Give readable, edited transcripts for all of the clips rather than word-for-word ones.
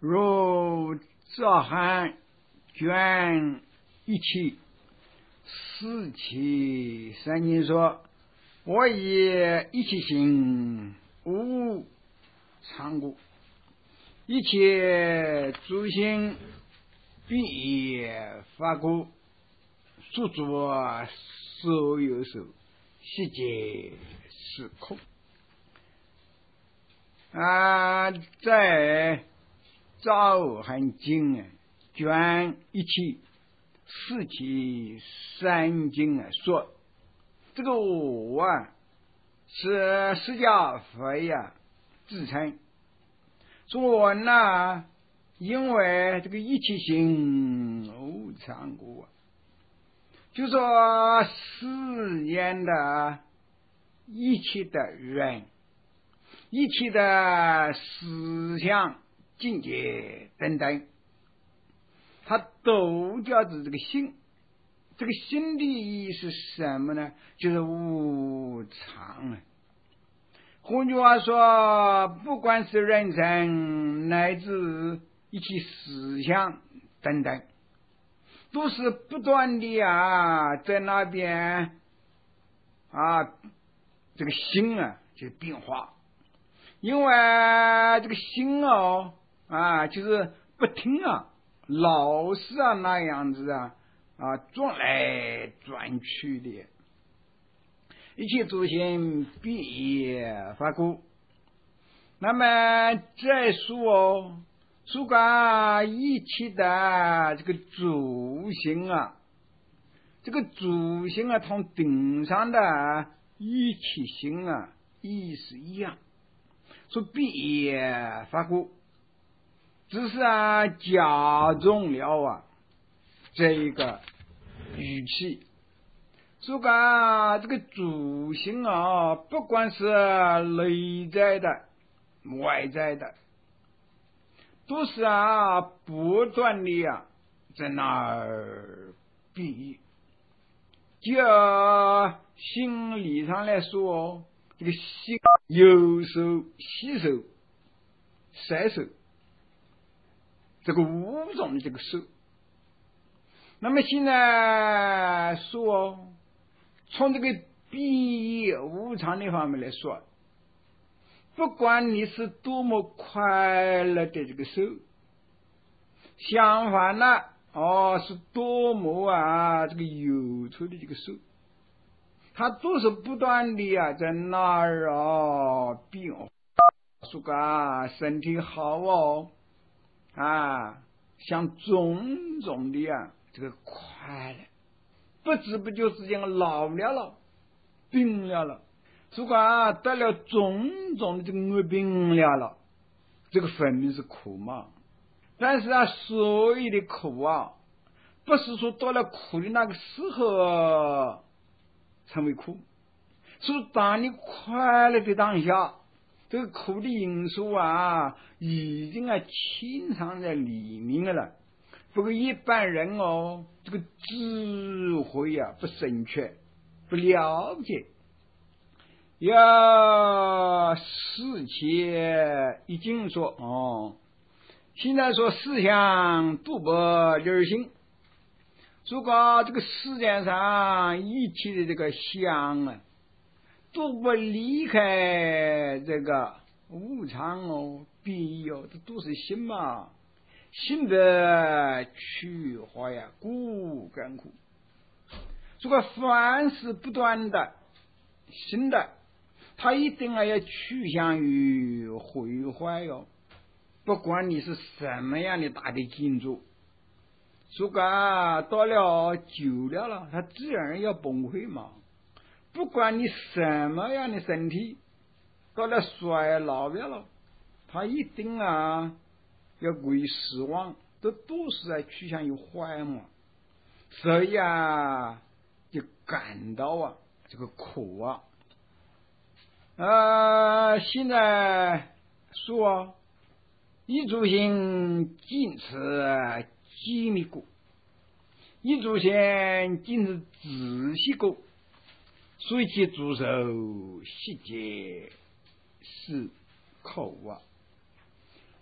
如赵汉卷17四其三经说：我以一切行无常故，一切诸行必法故，所作所有手，悉皆是空。在赵汉经卷17四其三经说，这个我是释迦佛自称说我呢，因为这个一切行无常故，就说世间的一切的人，一切的思想境界等等，它都叫做这个心。这个心的意义是什么呢？就是无常。换句话说，不管是人生乃至一切思想等等，都是不断的在那边这个心就变化。因为这个心就是不停老是那样子转来转去的。一切诸行必法故。那么再说一切的这个诸行这个诸行同顶上的一切行意思一样，说必法故，只是加重了这一个语气。说这个诸行不管是内在的外在的，都是不断的在那儿比。就心理上来说，这个心有受、喜受、色受，这个五种的这个受。那么现在说，从这个比无常的方面来说，不管你是多么快乐的这个受，相反是多么这个有处的这个受，它都是不断的在那儿变化。说身体好像种种的这个快乐，不知不觉之间老了病了，如果得了种种的这个恶病了，这个分明是苦嘛。但是所有的苦不是说到了苦的那个时候成为苦，是当你快乐的当下，这个苦的因素已经潜藏在里面了。不过一般人这个智慧不深确，不了解，要事前已经说现在说思想度不离心。如果这个世界上一切的这个相都不离开这个无常必有，这都是心嘛。心的去化故根苦。如果凡是不断的新的，它一定要趋向于毁坏不管你是什么样的大的建筑，如果到了久了它自然要崩溃嘛。不管你什么样的身体，到了衰老了，它一定要归死亡，这都是趋向于坏嘛。所以就感到这个苦现在说一诸行尽此机密故，一诸行尽此仔细故，随其诸手悉皆是口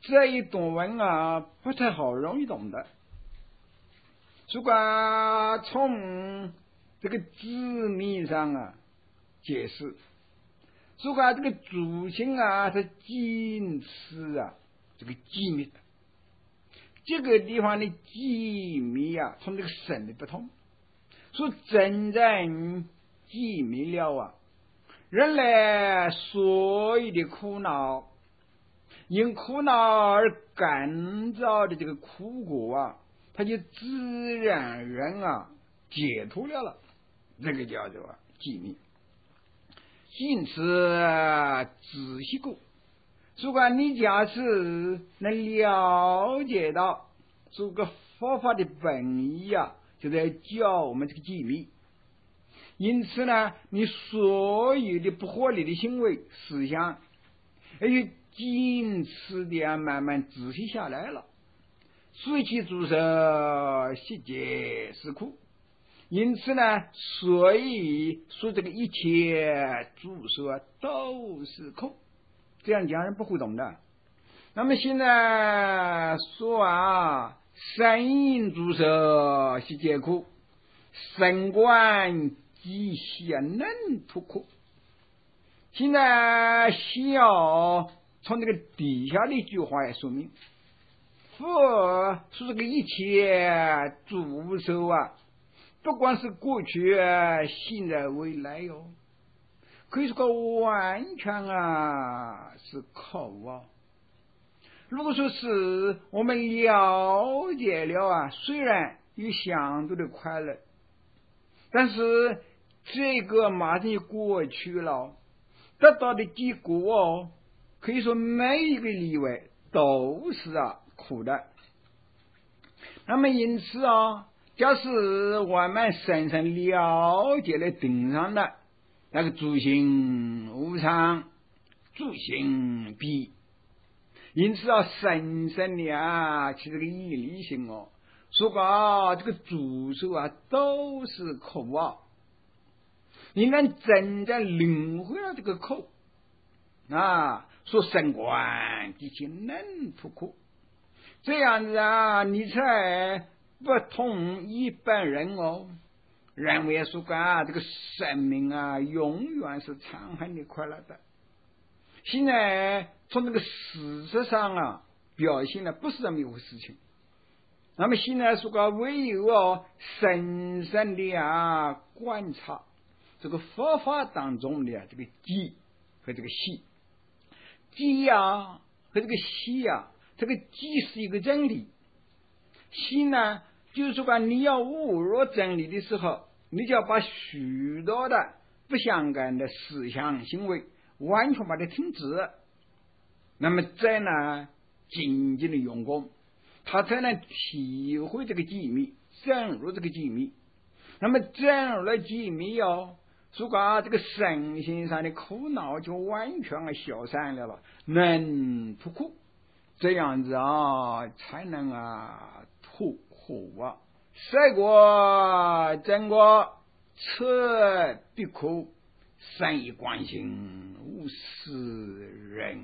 这一段文啊不太好容易懂的。如果从这个字面上啊解释，如果这个主心啊是近似啊这个机密的，这个地方的机密啊从这个省的不同，说真正机密了啊，人类所有的苦恼，因苦恼而感召的这个苦果啊，它就自然而然啊解脱了，这个叫做机密。因此仔细过，如果你假使能了解到这个佛法的本意啊，就在教我们这个机密。因此呢，你所有的不合理的行为思想，而且仅此的啊慢慢仔细下来了。随其诸舍，悉皆是苦。因此呢，所以说这个一切诸舍都是苦，这样讲人不会懂的。那么现在说啊，三因诸舍悉皆苦，神观机械能脱苦。现在需要从这个底下的一句话来说明，佛说这个一切诸舍啊，不光是过去现在未来哟，可以说个完全啊是苦啊。如果说是我们了解了啊，虽然有相对的快乐，但是这个马上就过去了，得到的结果哦，可以说每一个例外都是啊苦的。那么因此啊，假使我们深深了解了顶上的那个诸行无常，诸行必，因此啊深深的啊起这个义理性哦，说啊这个诸受啊都是苦啊，你能真正领会了这个苦啊，说神观极其能脱苦，这样子啊你才不同一般人哦认为说啊这个生命啊永远是长恒的快乐的。现在从这个事实上啊表现的不是这么一回事情。那么现在说个唯有深深的啊观察这个佛法当中的这个机和这个细，机啊和这个细啊，这个机是一个真理，细呢就是说你要悟入真理的时候，你就要把许多的不相干的思想行为完全把它停止，那么再呢紧紧的用功，他才能体会这个机密，深入这个机密。那么深入了机密哦，如果这个身心上的苦恼就完全消散了，能脱苦，这样子啊才能啊脱苦啊。赛过真过彻必苦，善以观心无是人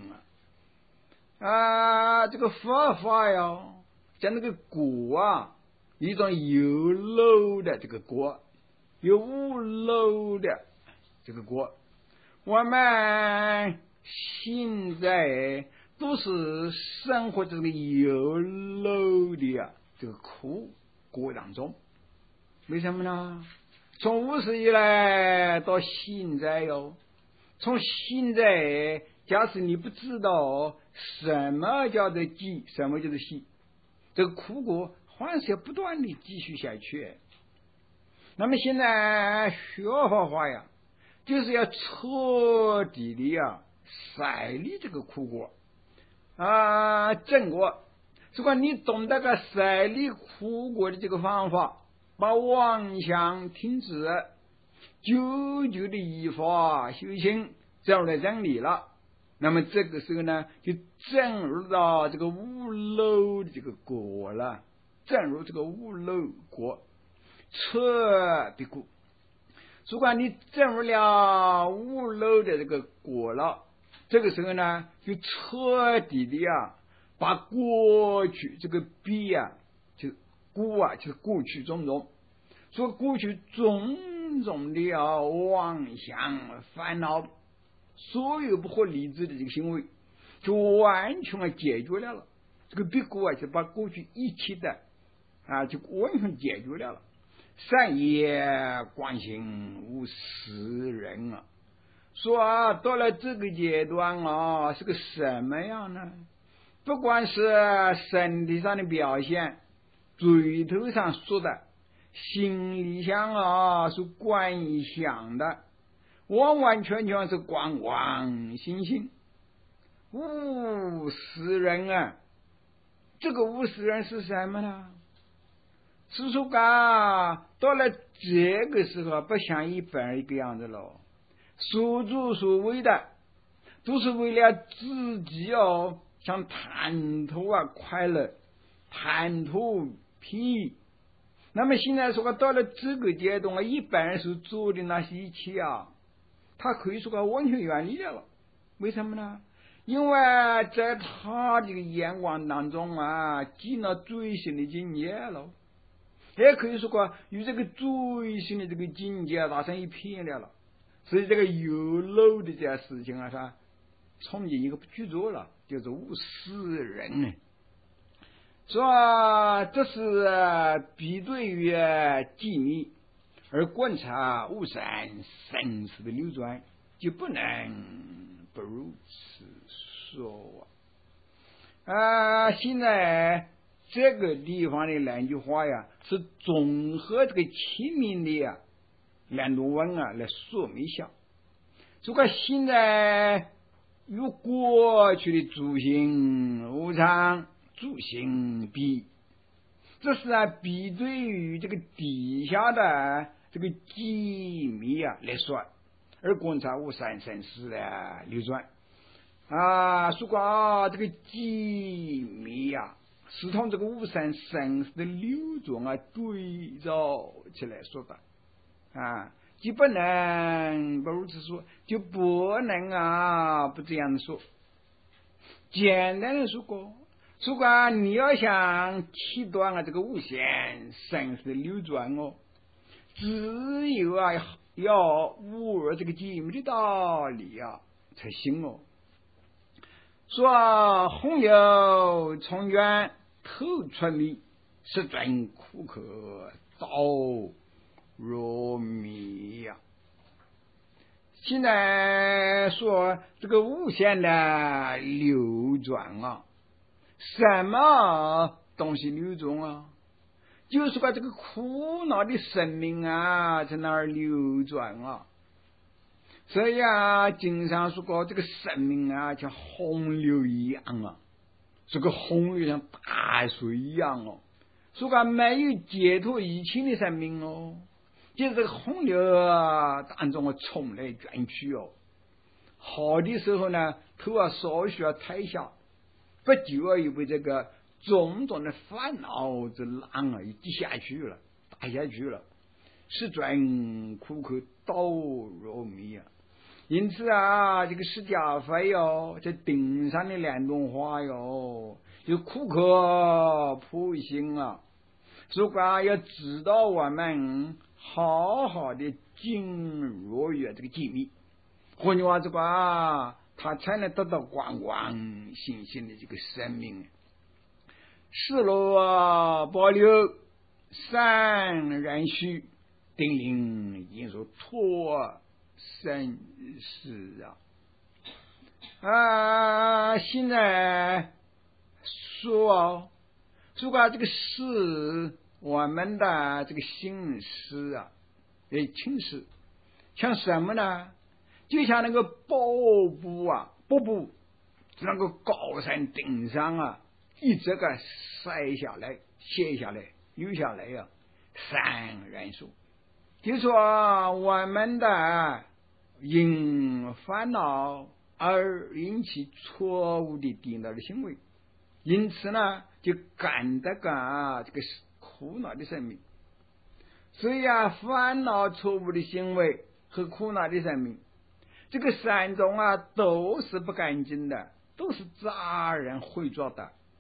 啊。这个佛法呀，讲那个果啊，一种有漏的这个果，有无漏的这个果，我们现在都是生活这个有漏的啊这个苦果当中。为什么呢？从无始以来到现在哟，从现在假使你不知道什么叫做机，什么叫做细，这个苦果还是要不断的继续下去。那么现在学佛法呀，就是要彻底的呀筛离这个苦果啊正果。如果你懂得个筛离苦果的这个方法，把妄想停止，久久的依法修行，这来真理了，那么这个时候呢就正入到这个无漏的这个果了，正入这个无漏果，彻必苦。如果你正入了无漏的这个果了，这个时候呢就彻底的把过去这个彼啊，就是古啊，就是过去种种，说过去种种的妄想烦恼，所有不合理智的这个行为，就完全解决了。这个彼过啊，就把过去一切的就完全解决了。善业观行无实人啊，说到了这个阶段是个什么样呢？不管是身体上的表现，嘴头上说的，心里想是观一想的，完完全全是观妄心性，无实人啊。这个无实人是什么呢？是说到了这个时候，不像一般人一个样子了，所作所为的都是为了自己想贪图快乐，贪图便宜。那么现在说到了这个阶段一般人所做的那些一切他可以说完全远离了。为什么呢？因为在他这个眼光当中进了最新的境界了，也可以说与这个最新的这个境界打成一片了。所以这个有漏的这件事情是吧，从今一个不去做了，就是无实人呢。说这是比对于机密而观察无善生死的流转，就不能不如此说现在这个地方的两句话是综合这个前面的两段文来说明一下。如果现在与过去的诸行无常诸行比，这是比对于这个底下的这个机密来说，而观察无善生死的流转说过这个机密是同这个无善生死的流转对照起来说的就不能不如此说，就不能不这样说。简单的说过，你要想切断这个无限生死的流转只有要悟这个机密的道理才行说红油从远透出迷，是准苦可道若迷现在说这个无限的流转什么东西流转就是把这个苦恼的生命在那儿流转所以经常说过这个生命像洪流一样这个洪流像大水一样说没有解脱一切的生命就是这个洪流当中冲来卷去好的时候呢头稍许抬下，不久又被这个种种的烦恼之浪滴下去了，打下去了，是转苦可道若迷因此这个释迦佛在顶上的两段话就苦可普行如果要知道我们好好的进入于这个机密，换句话说他才能得到观光新鲜的这个生命。失落保留善人须定令应说脱生死现在说这个是我们的这个心思情思像什么呢？就像那个瀑布那个高山顶上一直晒下来卸下来流下来善人数，就说我们的因烦恼而引起错误的颠倒的行为，因此呢就感得这个苦恼的生命。所以烦恼错误的行为和苦恼的生命，这个三种都是不干净的，都是杂人会做的，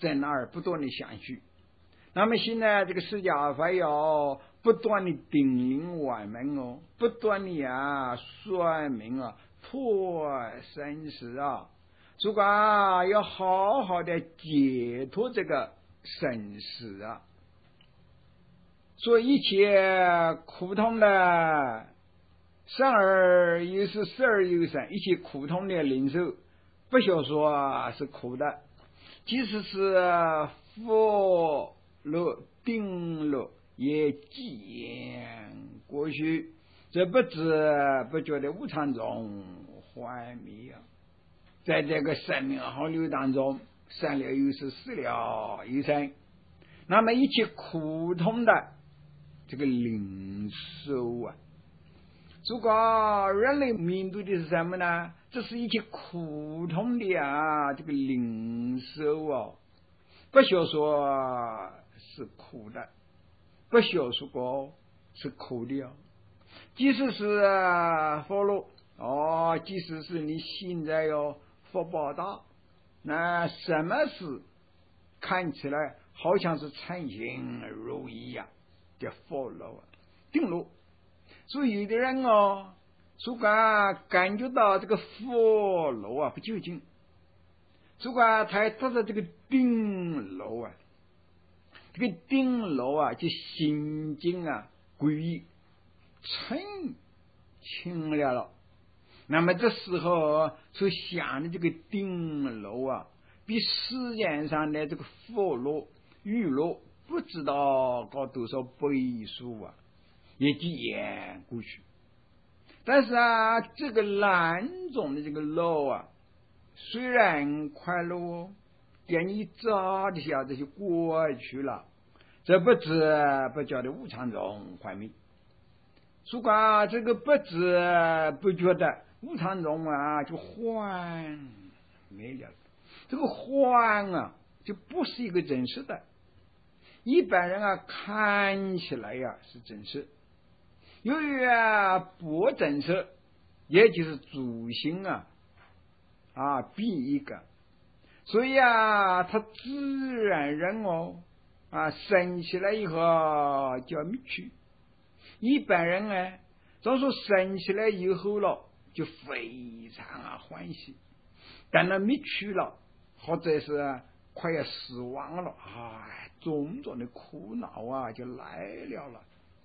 正而不断的相续。那么现在这个释迦佛要不断的叮咛我们哦，不断的说明破生死如果要好好的解脱这个生死所以一切苦痛的生而又是死而又生，一切苦痛的领受，不需说是苦的，即使是佛乐定乐也渐过去，这不知不觉的无常中幻灭在这个生命洪流当中，生了又是，死了又生，那么一切苦痛的这个领受如果人类面对的是什么呢？这是一切苦痛的这个领受不需要说是苦的，不需要说过是苦的即使是佛罗即使是你现在福报大，那什么事看起来好像是称心如意叫佛罗定路。所以有的人如果感觉到这个佛罗不究竟，如果他得到这个定罗这个定罗就心境归于澄清了那么这时候所想的这个定罗比世界上的这个佛罗玉罗不知道高多少倍数也就演过去。但是这个蓝种的这个乐虽然快乐给你早的下子就过去了，这不知不觉的无常中幻灭。如果这个不知不觉的无常中就幻灭了，这个幻就不是一个真实的。一般人看起来是真实，由于不真实，也就是主心比一个，所以他自然人生起来以后就要灭去。一般人总说生起来以后了就非常欢喜，但那灭去了或者是快要死亡了种种的苦恼就来了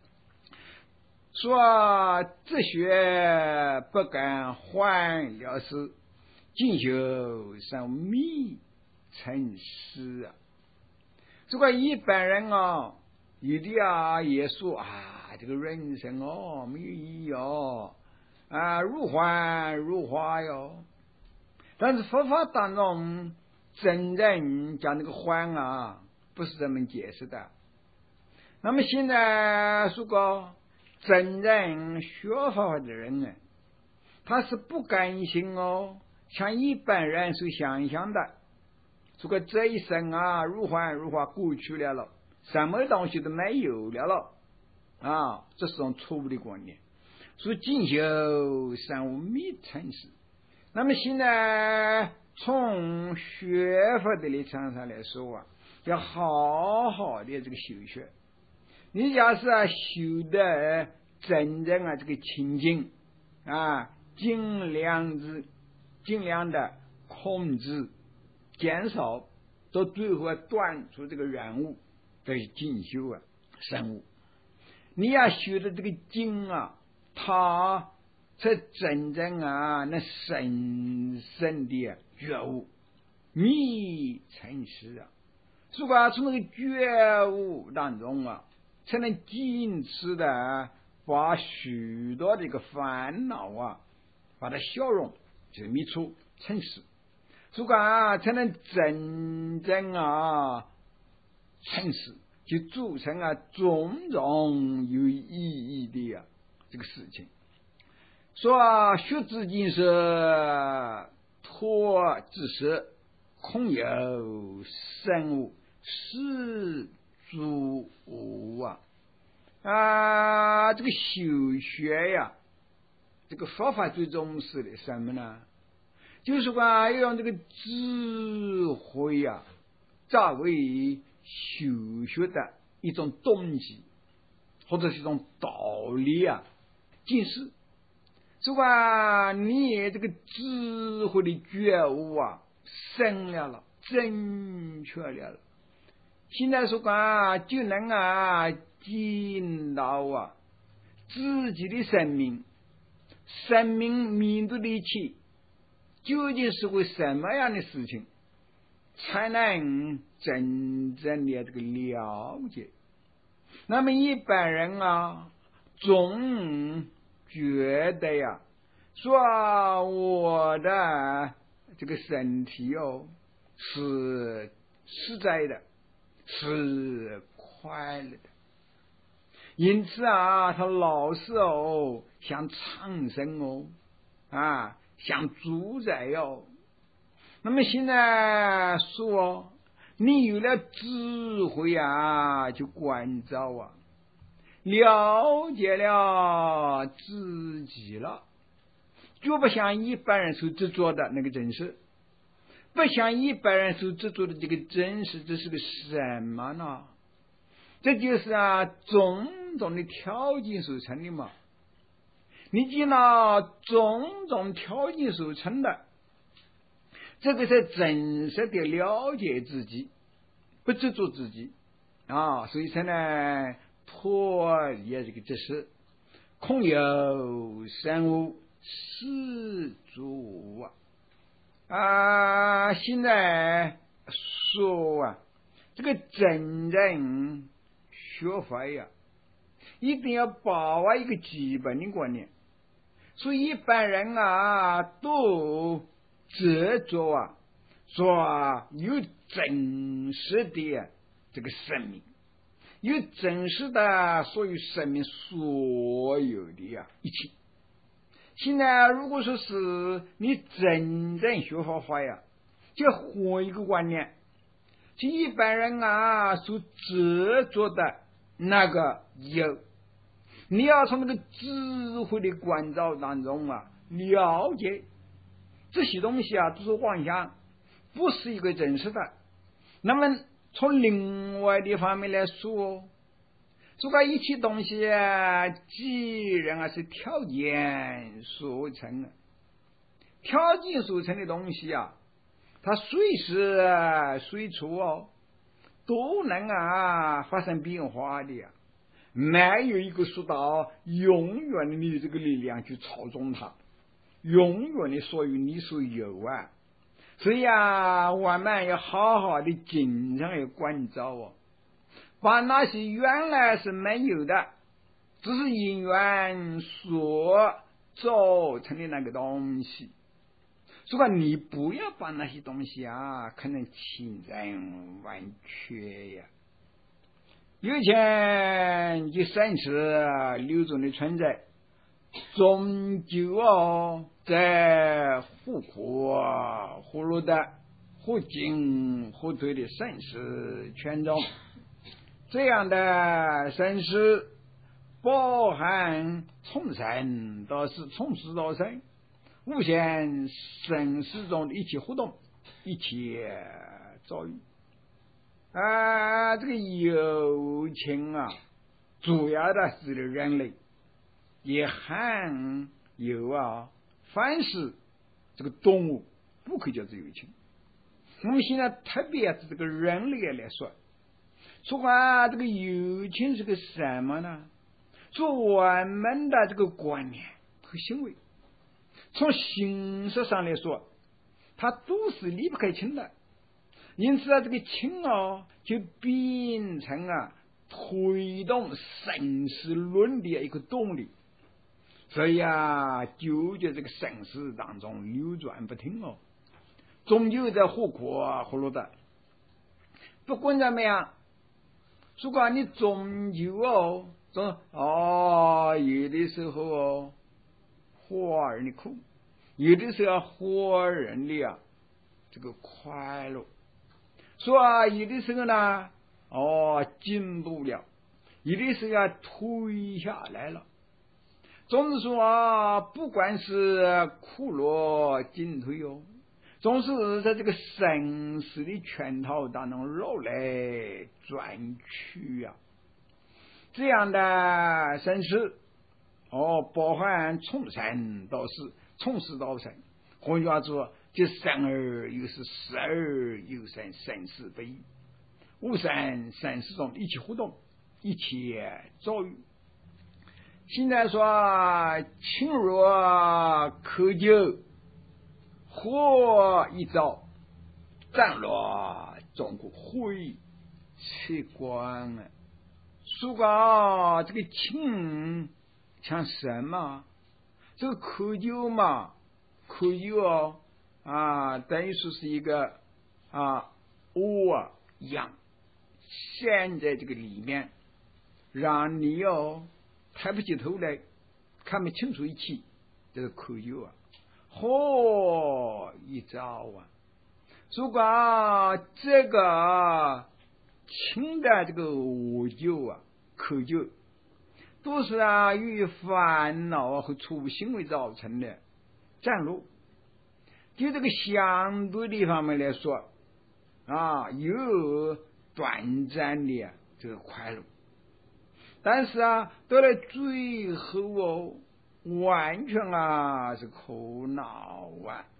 说哲学不敢换了事，进修上密成诗如果一般人有的也说这个人生没有意义如幻如花但是佛法当中真正讲那个幻不是这么解释的。那么现在如果真正学佛的人他是不甘心像一般人所想象的，如果这一生如幻如花过去了什么东西都没有了这是种错误的观念。所以进修三无密成事。那么现在从学佛的立场上来说要好好的这个修学。你要是修的真正这个清净尽量的控制减少，到最后断出这个染物的进修生物。你要修的这个经它才真正那神圣的觉悟密成实如果从那个觉悟当中才能坚持的把许多这个烦恼把它消融，就是密出成实。如果才能真正成实，就组成种种有意义的这个事情。说学之经是托之时，空有生物是诸无这个修学这个佛法最重视的什么呢？就是说要用这个智慧作为修学的一种动机，或者是一种道理啊，警示。如果你这个智慧的觉悟啊，深了，正确了，现在说就能见到自己的生命面对的一切究竟是为什么样的事情，才能真正的这个了解。那么一般人总觉得说我的这个身体是实在的，是快乐的，因此他老是想长生想主宰那么现在说你有了智慧就关照了解了自己了，就不像一般人所执着的那个真实，不像一般人所执着的这个真实，这是个什么呢？这就是种种的条件所成的嘛。你既然种种条件所成的，这个是真实的了解自己，不执着自己所以说呢，脱离这个知识，空有生物实足现在说这个真正学法一定要把握一个基本的观念。所以一般人都执着说有真实的这个生命，有真实的所有生命所有的一切。现在如果说是你真正学好法就换一个观念，就一般人所执着的那个有，你要从那个智慧的关照当中了解这些东西都是妄想，不是一个真实的。那么从另外的方面来说，这个一切东西既然是条件所成的，条件所成的东西它随时随处都能发生变化的没有一个说到永远的你这个力量去操纵它，永远的所有你所有所以我们要好好的经常要关照把那些原来是没有的，只是因缘所造成的那个东西，所以你不要把那些东西可能千真万确有钱的生死流转的存在，终究在忽苦忽乐的忽进忽退的生死圈中。这样的生死包含从生到死，从死到生，无限生死中的一切活动，一切遭遇这个友情主要的是人类，也含有凡是这个动物不可以叫做友情。我们现在特别是这个人类来说这个友情是个什么呢？说我们的这个观念和行为，从形式上来说，它都是离不开情的。因此这个情就变成推动生死论的一个动力。所以就在这个生死当中流转不停终究在忽苦忽乐的。不管怎么样，如果你终究有的时候活人的苦，有的时候活人的这个快乐，说有的时候呢进步了，有的时候退下来了。总之说不管是苦乐进退总是在这个生死的圈套当中绕来转去啊。这样的生死包含从生到死，从死到生。换句话说，就生而又死，死而又生，生死不已。无生生死中一起互动，一起遭遇。现在说情若渴酒，火一照，战落总可灰吃光了。说个这个情像什么？这个渴酒嘛，渴酒等于说是一个氧陷在这个里面，让你抬不起头来，看不清楚一切。这个渴酒火一照如果这个情的这个恶酒渴酒，都是由于烦恼和错误行为造成的占路。就这个相对的方面来说有短暂的这个快乐，但是到了最后完全是苦恼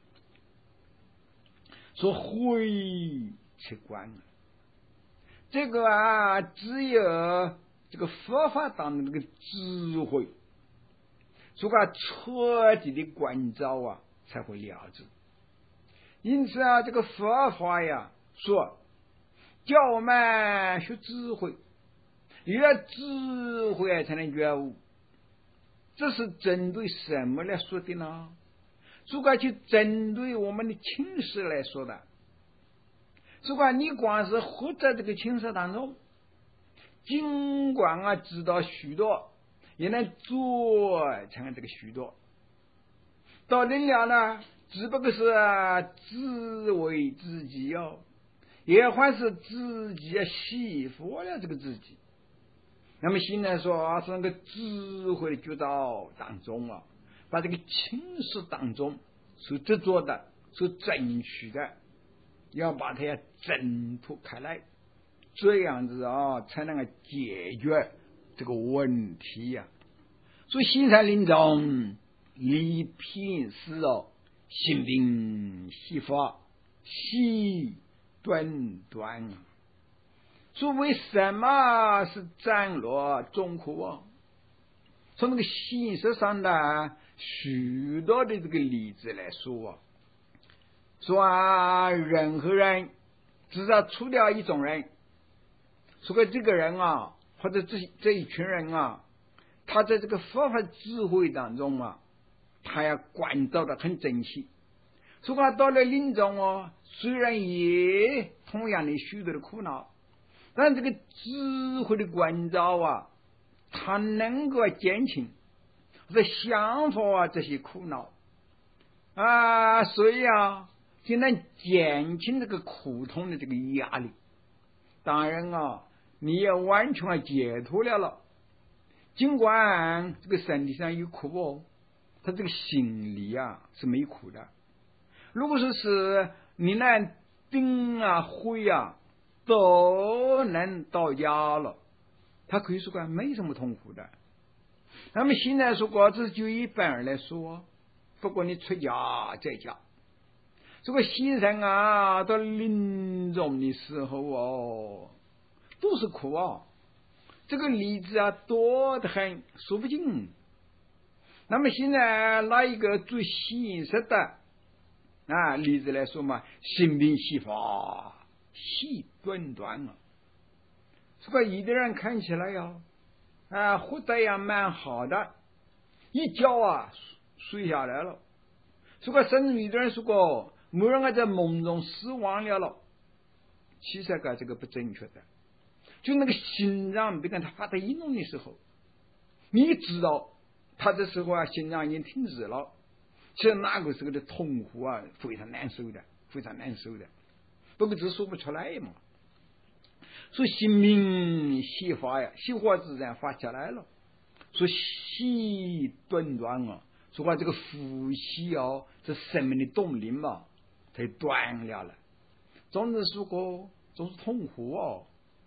说灰吃光了。这个只有这个佛法当中这个智慧，这个彻底的关照才会了知。因此这个佛法说叫我们学智慧，有了智慧才能觉悟。这是针对什么来说的呢？如果就针对我们的情识来说的。如果你光是活在这个情识当中，尽管知道许多，也能做成这个许多，到临了呢，只不过是自为自己也还是自己洗佛了这个自己。那么现在说是那个智慧的觉照当中把这个情识当中所执着的、所争取的，要把它挣脱开来，这样子才能够解决这个问题所以心善临终，理品思心定细发，细端端说为什么是斩落众苦从那个形式上的许多的这个例子来说说人和人至少除掉一种人，说这个人或者这一群人他在这个佛法智慧当中他要关照的很整齐。说到了临终虽然也同样的许多的苦恼，但这个智慧的关照它能够减轻这想法这些苦恼所以就能减轻这个苦痛的这个压力。当然你也完全解脱了，尽管这个身体上有苦他这个心里是没苦的。如果说是你那定慧都能到家了，他可以说没什么痛苦的。那么现在说这就一般人来说，不管你出家在家，这个先生到临终的时候都是苦这个例子多得很，说不尽。那么现在拿一个最现实的例子来说心定细发，细端端这个有的人看起来活得也蛮好的，一觉睡下来了。这个甚至有的人说某人在梦中死亡了，其实这个不正确的。就那个心脏别看他发的运动的时候，你知道他这时候心脏已经停止了，其实那个时候的痛苦非常难受的，非常难受的，不过只说不出来嘛。所以心明细发细发自然发起来了。说细端端说这个呼吸这生命的动力才断了。总之说过总是痛苦哦。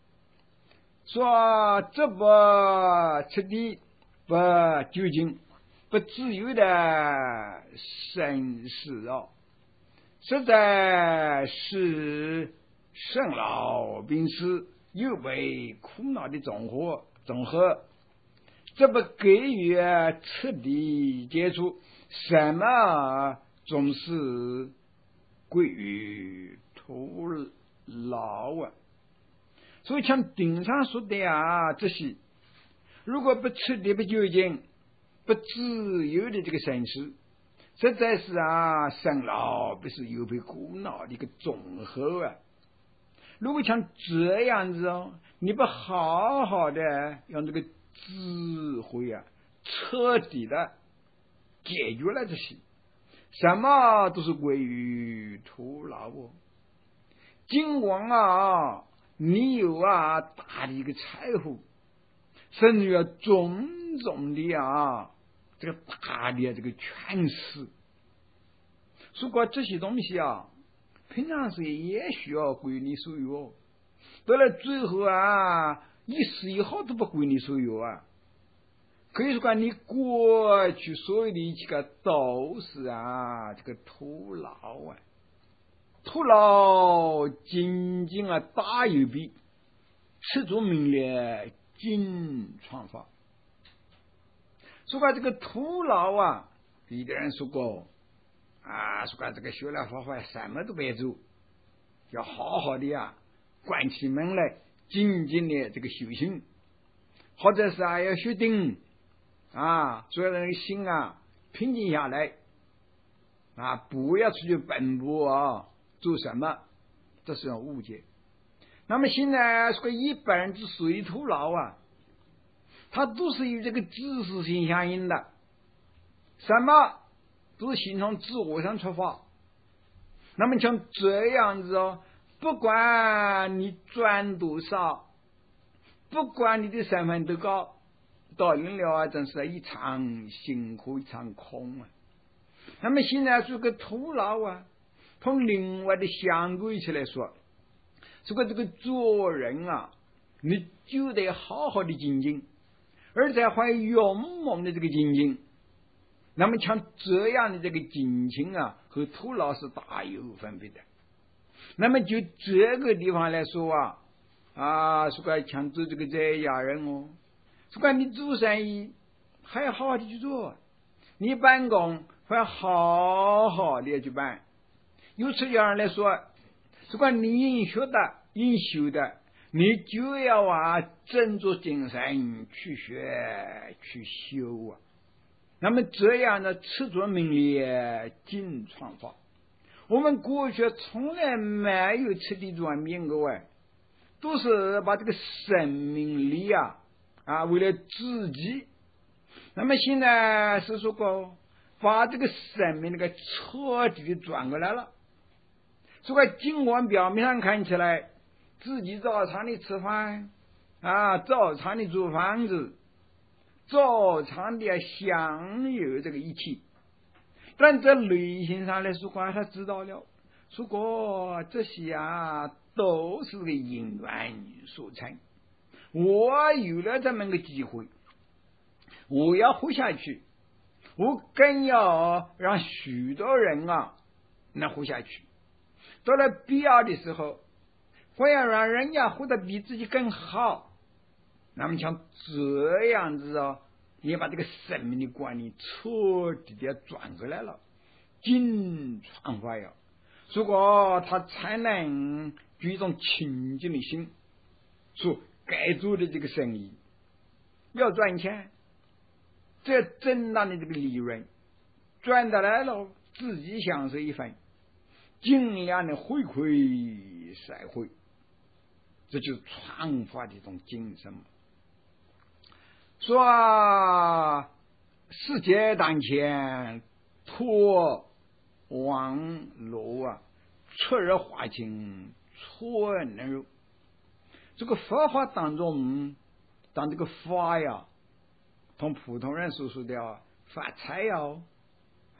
说这不彻底不究竟不自由的生死哦，实在是生老病死又被苦恼的总和，这不给予彻底接触，什么总是归于徒劳啊。所以像顶上说的啊，这些如果不彻底不究竟不自由的这个生死，实在是啊生老不是又被苦恼的一个总和啊。如果像这样子哦，你不好好的用这个智慧啊彻底的解决了这些，什么都是归于徒劳哦。尽管啊你有啊大的一个财富，甚至有种种的啊这个大的这个权势，如果这些东西啊平常时也需要归你所有哦，到了最后啊一时一毫都不归你所有啊。可以说你过去所有的一切都是啊这个徒劳啊，徒劳仅仅啊大有比，此中名列尽创法。说这个徒劳啊，有的人说过啊，说这个学了佛法什么都别做，要好好的啊关起门来静静的这个修行，或者是啊要学定啊，所有人的心啊平静下来啊，不要出去奔波啊做什么，这是种误解。那么现在说一般人之所以徒劳啊，它都是与这个知识性相应的，什么都是先从自我上出发。那么像这样子哦，不管你赚多少，不管你的身份多高，到临了啊，真是一场辛苦一场空啊。那么现在这个徒劳啊，从另外的相对起来说，这个做人啊，你就得好好的精进，而且还勇猛的这个精进。那么像这样的这个精进啊和徒劳是大有分别的。那么就这个地方来说说像做这个在家人哦，说你做生意还要好好的去做，你办公还好好的去办。由此样来说你应学的应修的，你就要振作精神去学去修啊。那么这样的此作名列尽创法，我们过去从来没有彻底转变过都是把这个生命力为了自己。那么现在是说过把这个生命那个彻底的转过来了。尽管表面上看起来自己照常的吃饭照常的租房子，照常的享有这个一切，但在内心上来说他知道了，这些都是个因缘所成。我有了这么个机会，我要活下去，我更要让许多人能活下去。到了必要的时候，我要让人家活得比自己更好。那么像这样子你把这个生命的观念彻底的转过来了，尽创法呀。如果他才能举一种清净的心做该做的这个生意，要赚钱，这正当的这个利润赚得来了，自己享受一份，尽量的回馈社会，这就是创法的一种精神嘛。说世界当前托网络出而化情，出而能入。这个佛法当中，当这个法同普通人所说的发财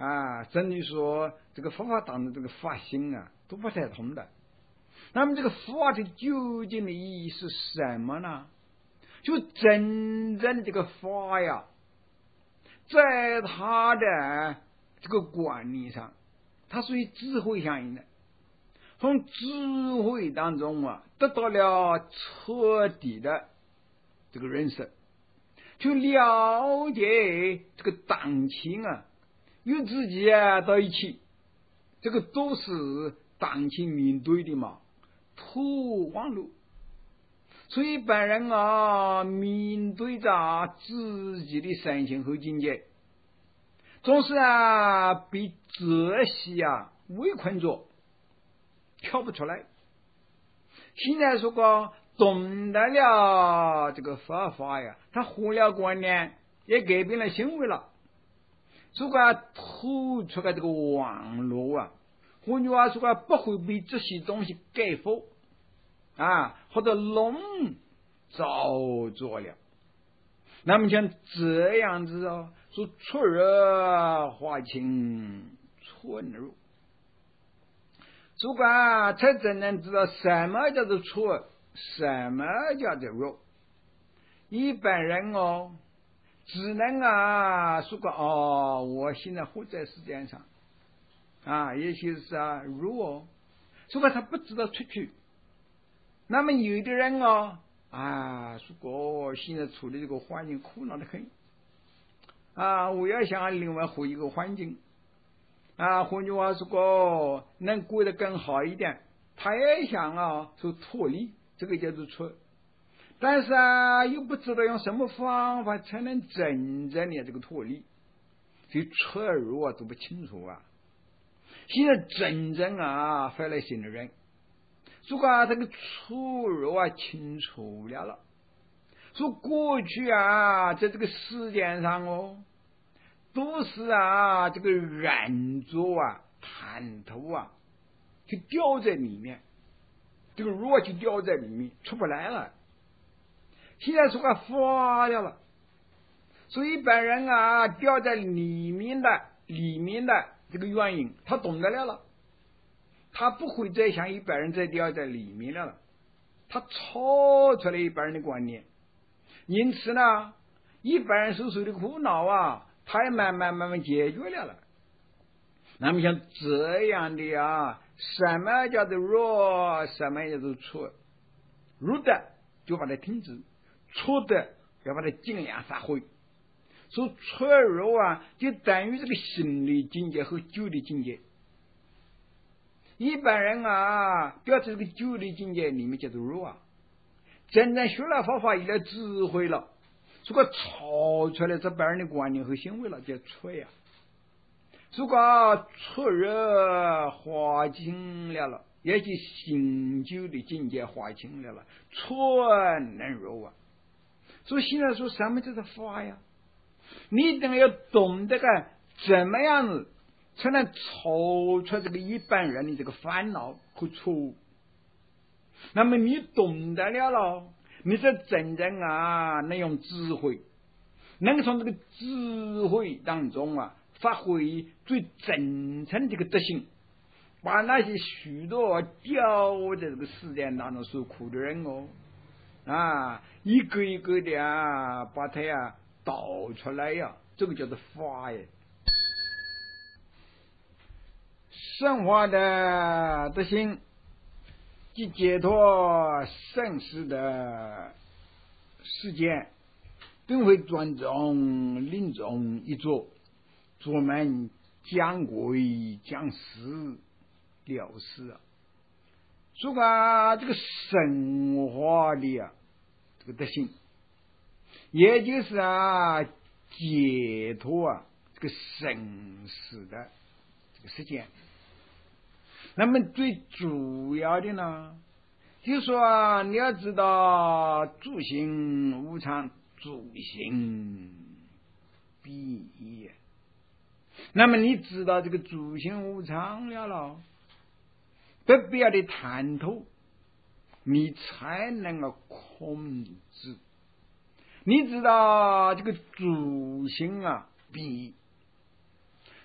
甚至说这个佛法当中这个法性都不太通的。那么这个法的究竟的意义是什么呢？就真正的这个法呀，在他的这个观念上，它属于智慧相应的，从智慧当中得到了彻底的这个认识，去了解这个当前与自己到一起，这个都是当前面对的途网路。所以本人面对着自己的身心和境界，总是被这些围困着，跳不出来。现在说过懂得了这个佛法呀，他换了观念，也改变了行为了。如果突出个这个网络换句话说不会被这些东西盖覆或者笼罩住了。那么像这样子说出而化清，出而入。如果才真正知道什么叫做出，什么叫做入，一般人只能说过我现在活在世界上也许是入如果他不知道出去。那么有的人说过现在处的这个环境苦恼的很我要想另外换一个环境换句话说过能过得更好一点，他也想说脱离，这个叫做出。但是又不知道用什么方法才能真正的这个脱离，所以出而入都不清楚现在真正发了心的人，如果这个出入清楚了，说过去在这个世界上都是这个染着贪头就掉在里面，这个入就掉在里面出不来了。现在说发了，所以一般人掉在里面的这个原因他懂得了，他不会再像一般人再掉在里面了，他超出了一般人的观念。因此呢，一般人所受的苦恼他也慢慢解决了。那么像这样的什么叫做入，什么叫做出？入的就把它停止，出的要把它尽量发挥。所以出而入就等于这个心理境界和旧的境界。一般人掉在这个旧的境界里面叫做入真正学了方法有了智慧了，如果超出来这般人的观念和行为了，叫出如果出而化清了，也就新旧的境界化清了，出能入所以现在说什么叫做法呀？你一定要懂得怎么样子才能超出这个一般人的这个烦恼和错误。那么你懂得了，你是真正能用智慧，能从这个智慧当中发挥最真诚的这个德行，把那些许多掉在这个世界当中受苦的人一个一个的把它导出来这个叫做法生活的德行即解脱生死的世界，并非专中临终一座，专门讲归讲事了事如果这个生活的这个德行，也就是解脱这个生死的这个时间。那么最主要的呢，就是说你要知道诸行无常，诸行必异。那么你知道这个诸行无常了，不必要的探头，你才能够控制。你知道这个诸行必异，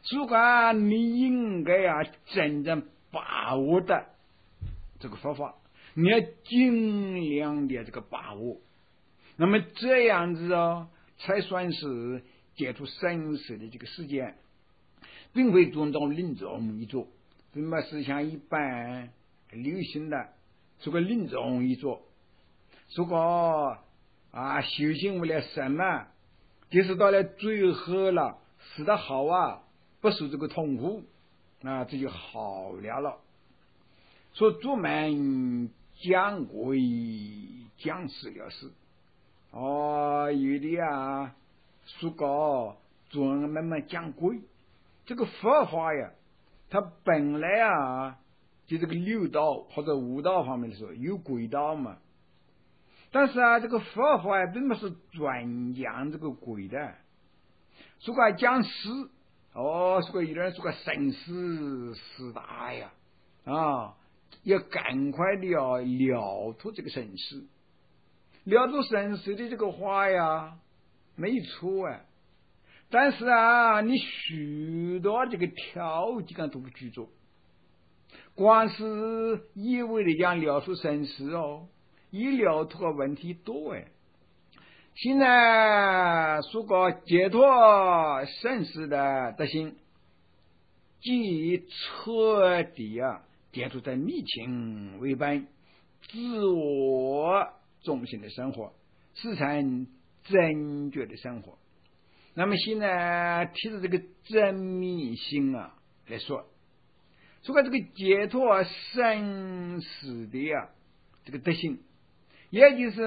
如果你应该真正把握的这个佛法，你要尽量的这个把握，那么这样子才算是解除生死的这个世界，并非尊重临终一座，并不是像一般流行的这个临终一座，如果修行为了什么，就是到了最后了，死得好不受这个痛苦，这就好了。说做门讲鬼讲死了事，有的说过做慢慢讲鬼，这个佛法呀，它本来就这个六道或者五道方面的时候有鬼道嘛，但是这个佛法并不是专讲这个鬼的，说过讲死说过有人说过生死事大呀要赶快的了脱这个生死，了脱生死的这个话呀没错但是你许多这个条件都不具足，光是一味的讲了脱生死一了脱问题多现在说过解脱生死的德行，即彻底解除在迷情为本自我中心的生活，实成正觉的生活。那么现在提出这个真迷心来说过这个解脱生死的这个德行，也就是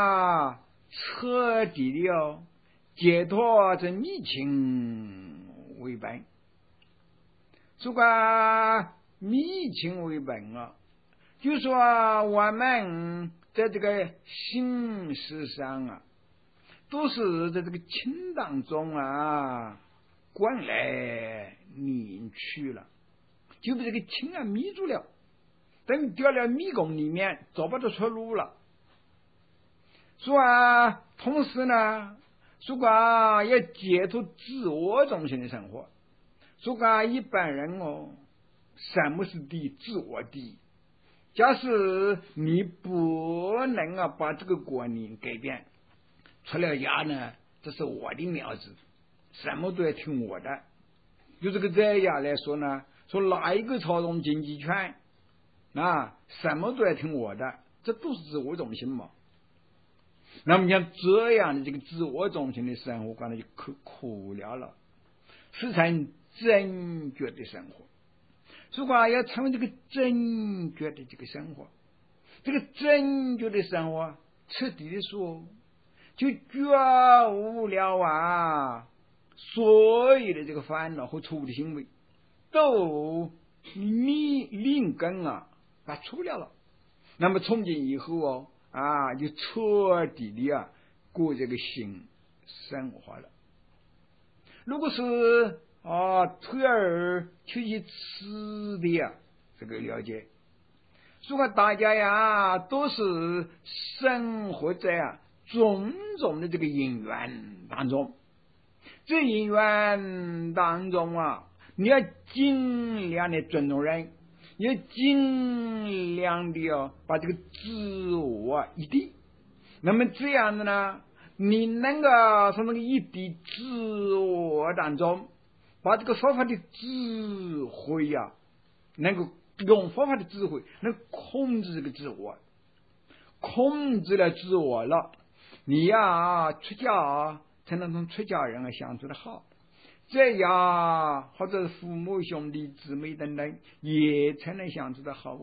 彻底的解脱这迷情为本。说过迷情为本就说我们在这个形式上都是在这个情当中观来迷去了，就被这个情迷住了，等掉了迷宫里面找不到出路了。说同时呢，说过要解脱自我中心的生活。说过一般人什么是第一？自我第一。假使你不能把这个观念改变，出了家呢，这是我的苗子，什么都要听我的。就这个这样来说呢，说哪一个操纵经济权什么都要听我的，这都是自我中心嘛。那么像这样的这个自我中心的生活，可能就苦了，是成正觉的生活。如果要成为这个正觉的这个生活，这个正觉的生活彻底的说，就觉悟了所有的这个烦恼和错误的行为都灵根把除了。那么从今以后就彻底的过这个新生活了。如果是退而求其次的这个了解，如果大家都是生活在种种的这个因缘当中，这因缘当中你要尽量的尊重人，要尽量的把这个自我一定，那么这样的呢，你能够从那个一滴自我当中把这个佛法的智慧能够用佛法的智慧能控制这个自我，控制了自我了，你出家才能同出家人相处的好，这样或者是父母兄弟姊妹等等也才能相处的好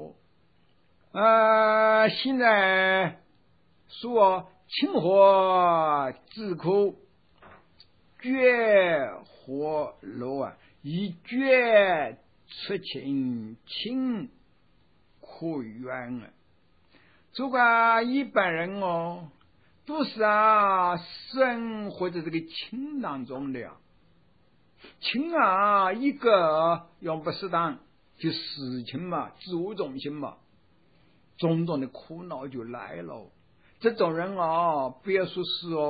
现在说清火自苦，绝火炉以绝出情情可远这个一般人都是生活在这个情当中的情一个用不适当就死情嘛，自我中心嘛，种种的苦恼就来了。这种人不要说是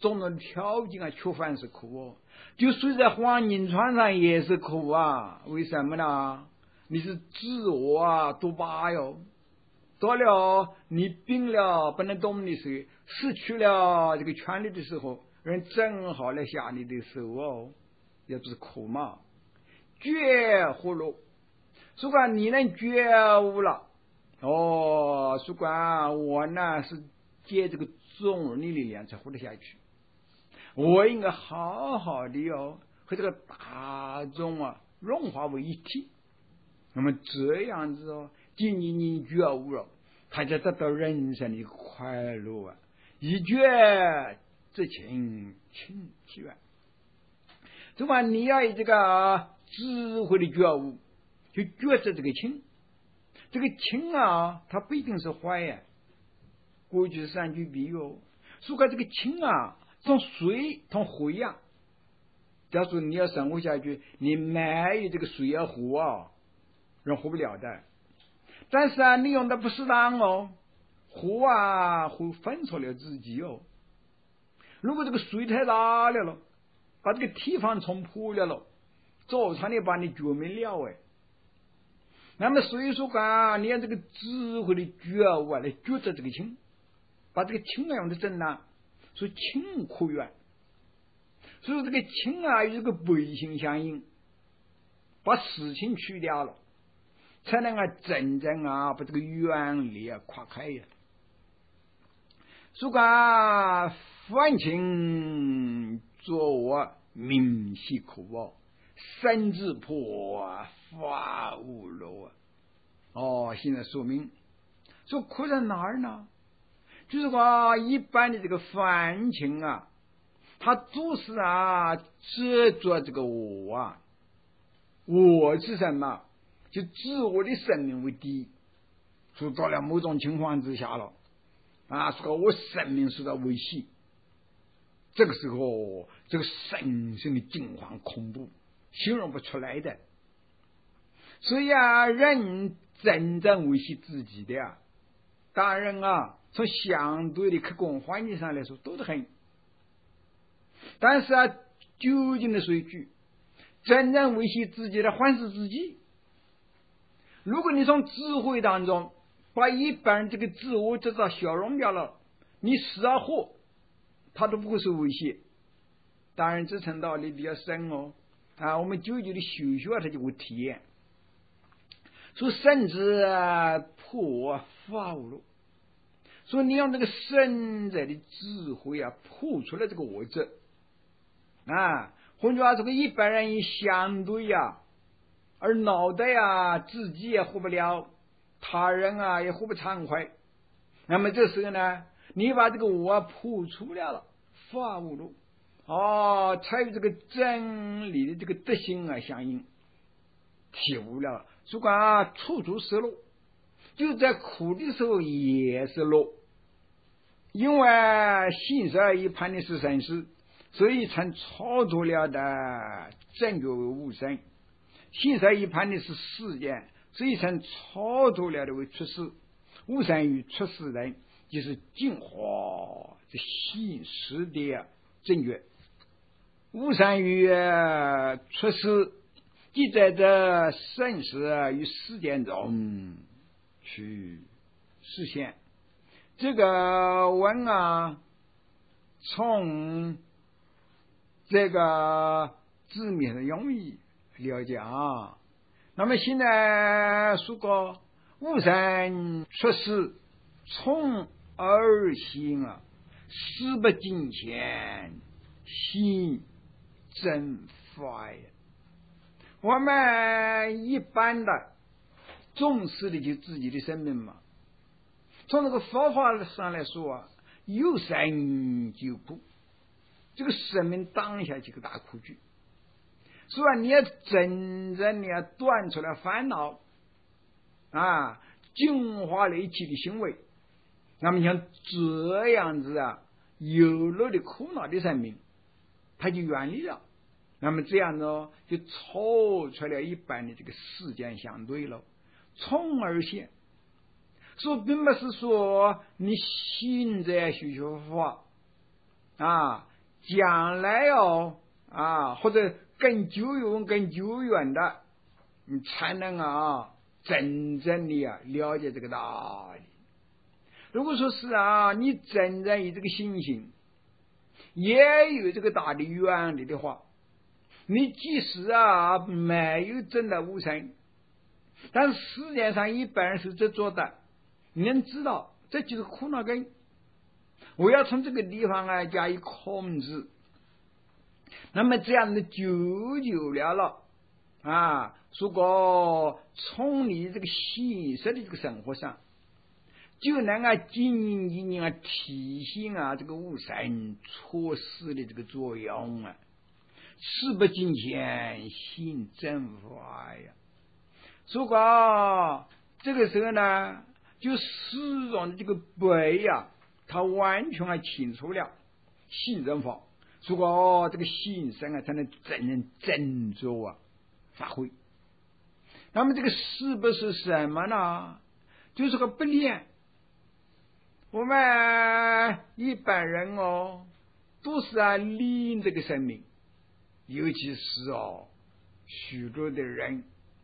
种种条件啊，全凡是苦哦。就睡在黄泥床上也是苦啊，为什么呢？你是自我啊，多巴哟。到了你病了不能动的时候，失去了这个权利的时候，人正好来下你的手哦，也不是苦嘛。觉活路，如果你能觉悟了，哦，如果我呢是借这个重力力量才活得下去，我应该好好的哦，和这个大众啊融化为一体。那么这样子哦，仅仅你觉悟了，他就得到人生的快乐啊！一觉则清，清其源。如果你要有这个智慧的觉悟，就觉知这个清，这个清啊，它不一定是坏呀。过去是3句比喻哦，如果这个清啊，同水同火一样。假如说你要生活下去，你没有这个水啊火啊，人活不了的。但是啊，你用的不适当哦，火啊会焚烧了自己哦。如果这个水太大了，把这个地方冲破了，早餐你把你绝没了哎。那么所以说啊，你要这个智慧的觉悟啊，来觉知这个清，把这个清啊用的正呢，所以清可远。所以这个清啊与这个悲心相应，把事情去掉了，才能啊真正啊把这个远离啊跨开呀。如果凡情作我明晰苦哦，身自破发无漏啊。哦，现在说明说苦在哪儿呢？就是说一般的这个凡情啊，他做事啊执着这个我啊，我是什么？就自我的生命为第一，所以到了某种情况之下了啊，说我生命受到威胁，这个时候这个神圣的惊惶恐怖形容不出来的。所以啊，人真正维系自己的啊，当然啊，从相对的客观环境上来说多得很。但是啊，究竟的说一句，真正维系自己的还是自己。如果你从智慧当中把一般这个自我制造消融掉了，你死而活，他都不会受威胁。当然，这层道理比较深哦。啊，我们久久的修学，他就会体验。说甚至破法无漏，说你用这个深在的智慧啊，破出来这个我执啊。换句话说，一般人一相对呀，而脑袋啊自己也活不了，他人啊也活不畅快。那么这时候呢，你把这个我破出来了，法无漏哦，才与这个真理的这个德行啊相应，体悟了。如果啊处处是乐，就在苦的时候也是乐，因为信实一判的是生死，所以曾超脱了的正觉为无生；信实一判的是世间，所以曾超脱了的为出世。无生与出世人，就是净化这信实的正觉。无生与出世，即在这生死与世间中去实现。这个文啊，从这个字面的用意了解啊。那么现在说过无生出世，从而行啊，事不尽前，心真法呀。我们一般的重视的就自己的生命嘛。从这个佛法上来说啊，有生就苦，这个生命当下这个大苦剧。所以你要真正的要断出来烦恼啊，净化了一切的行为，那么像这样子啊，有了的苦恼的生命，他就远离了。那么这样呢，就超出了一般的这个世间相对了，从而现。所以并不是说你现在修学佛法啊， 将来或者更久远的，你才能真正的了解这个道理。如果说是你真正有这个信心，也有这个大的愿力的话，你即使没有证到无生，但是世界上一般人是这做的，你能知道这就是苦恼根，我要从这个地方加以控制，那么这样的久了如果从你这个现实的这个生活上，就能仅仅体现这个无生措施的这个作用事不金钱信正法呀。如果这个时候呢，就始终的这个背他完全清楚了信正法，如果这个心声才能真做发挥。那么这个是不是什么呢？就是个不练。我们一般人都是练这个生命，尤其是许多的人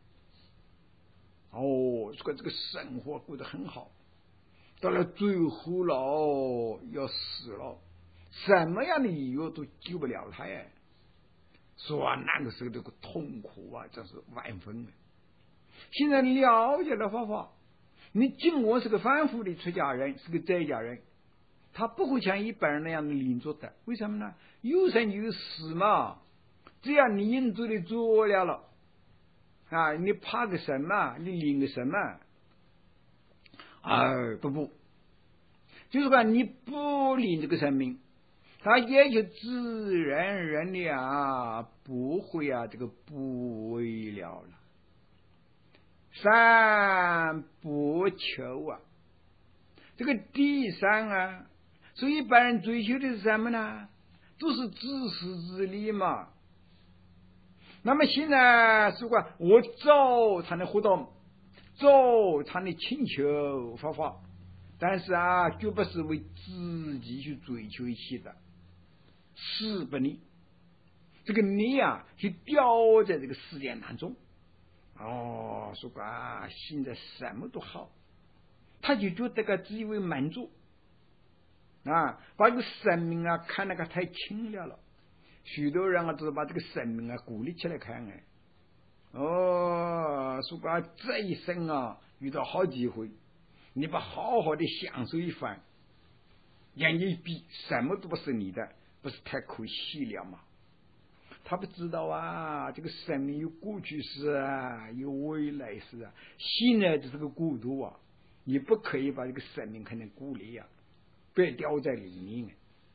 这个生活过得很好，到了最后了要死了，什么样的理由都救不了他说那个时候这个痛苦真是万分现在了解了方法，你尽管是个反复的出家人，是个在家人，他不会像一般人那样的领做的。为什么呢？有生有死嘛，只要你应做的做了你怕个什么？你领个什么？不，就是说你不领这个生命，他也就自然而然的不会这个不为了。三不求这个第三所以一般人追求的是什么呢？都是自私自利嘛。那么现在如果我走才能活动，走才能请求方法，但是绝不是为自己去追求一切的，是不利。这个你就掉在这个世界当中说现在什么都好，他就觉得自以为满足把这个生命看那个太轻了。许多人都是把这个生命鼓励起来看说这一生遇到好机会，你不好好的享受一番，人家比什么都不是你的，不是太可惜了吗？他不知道这个生命有过去式有未来式现在的这个国度你不可以把这个生命看成孤立别掉在里面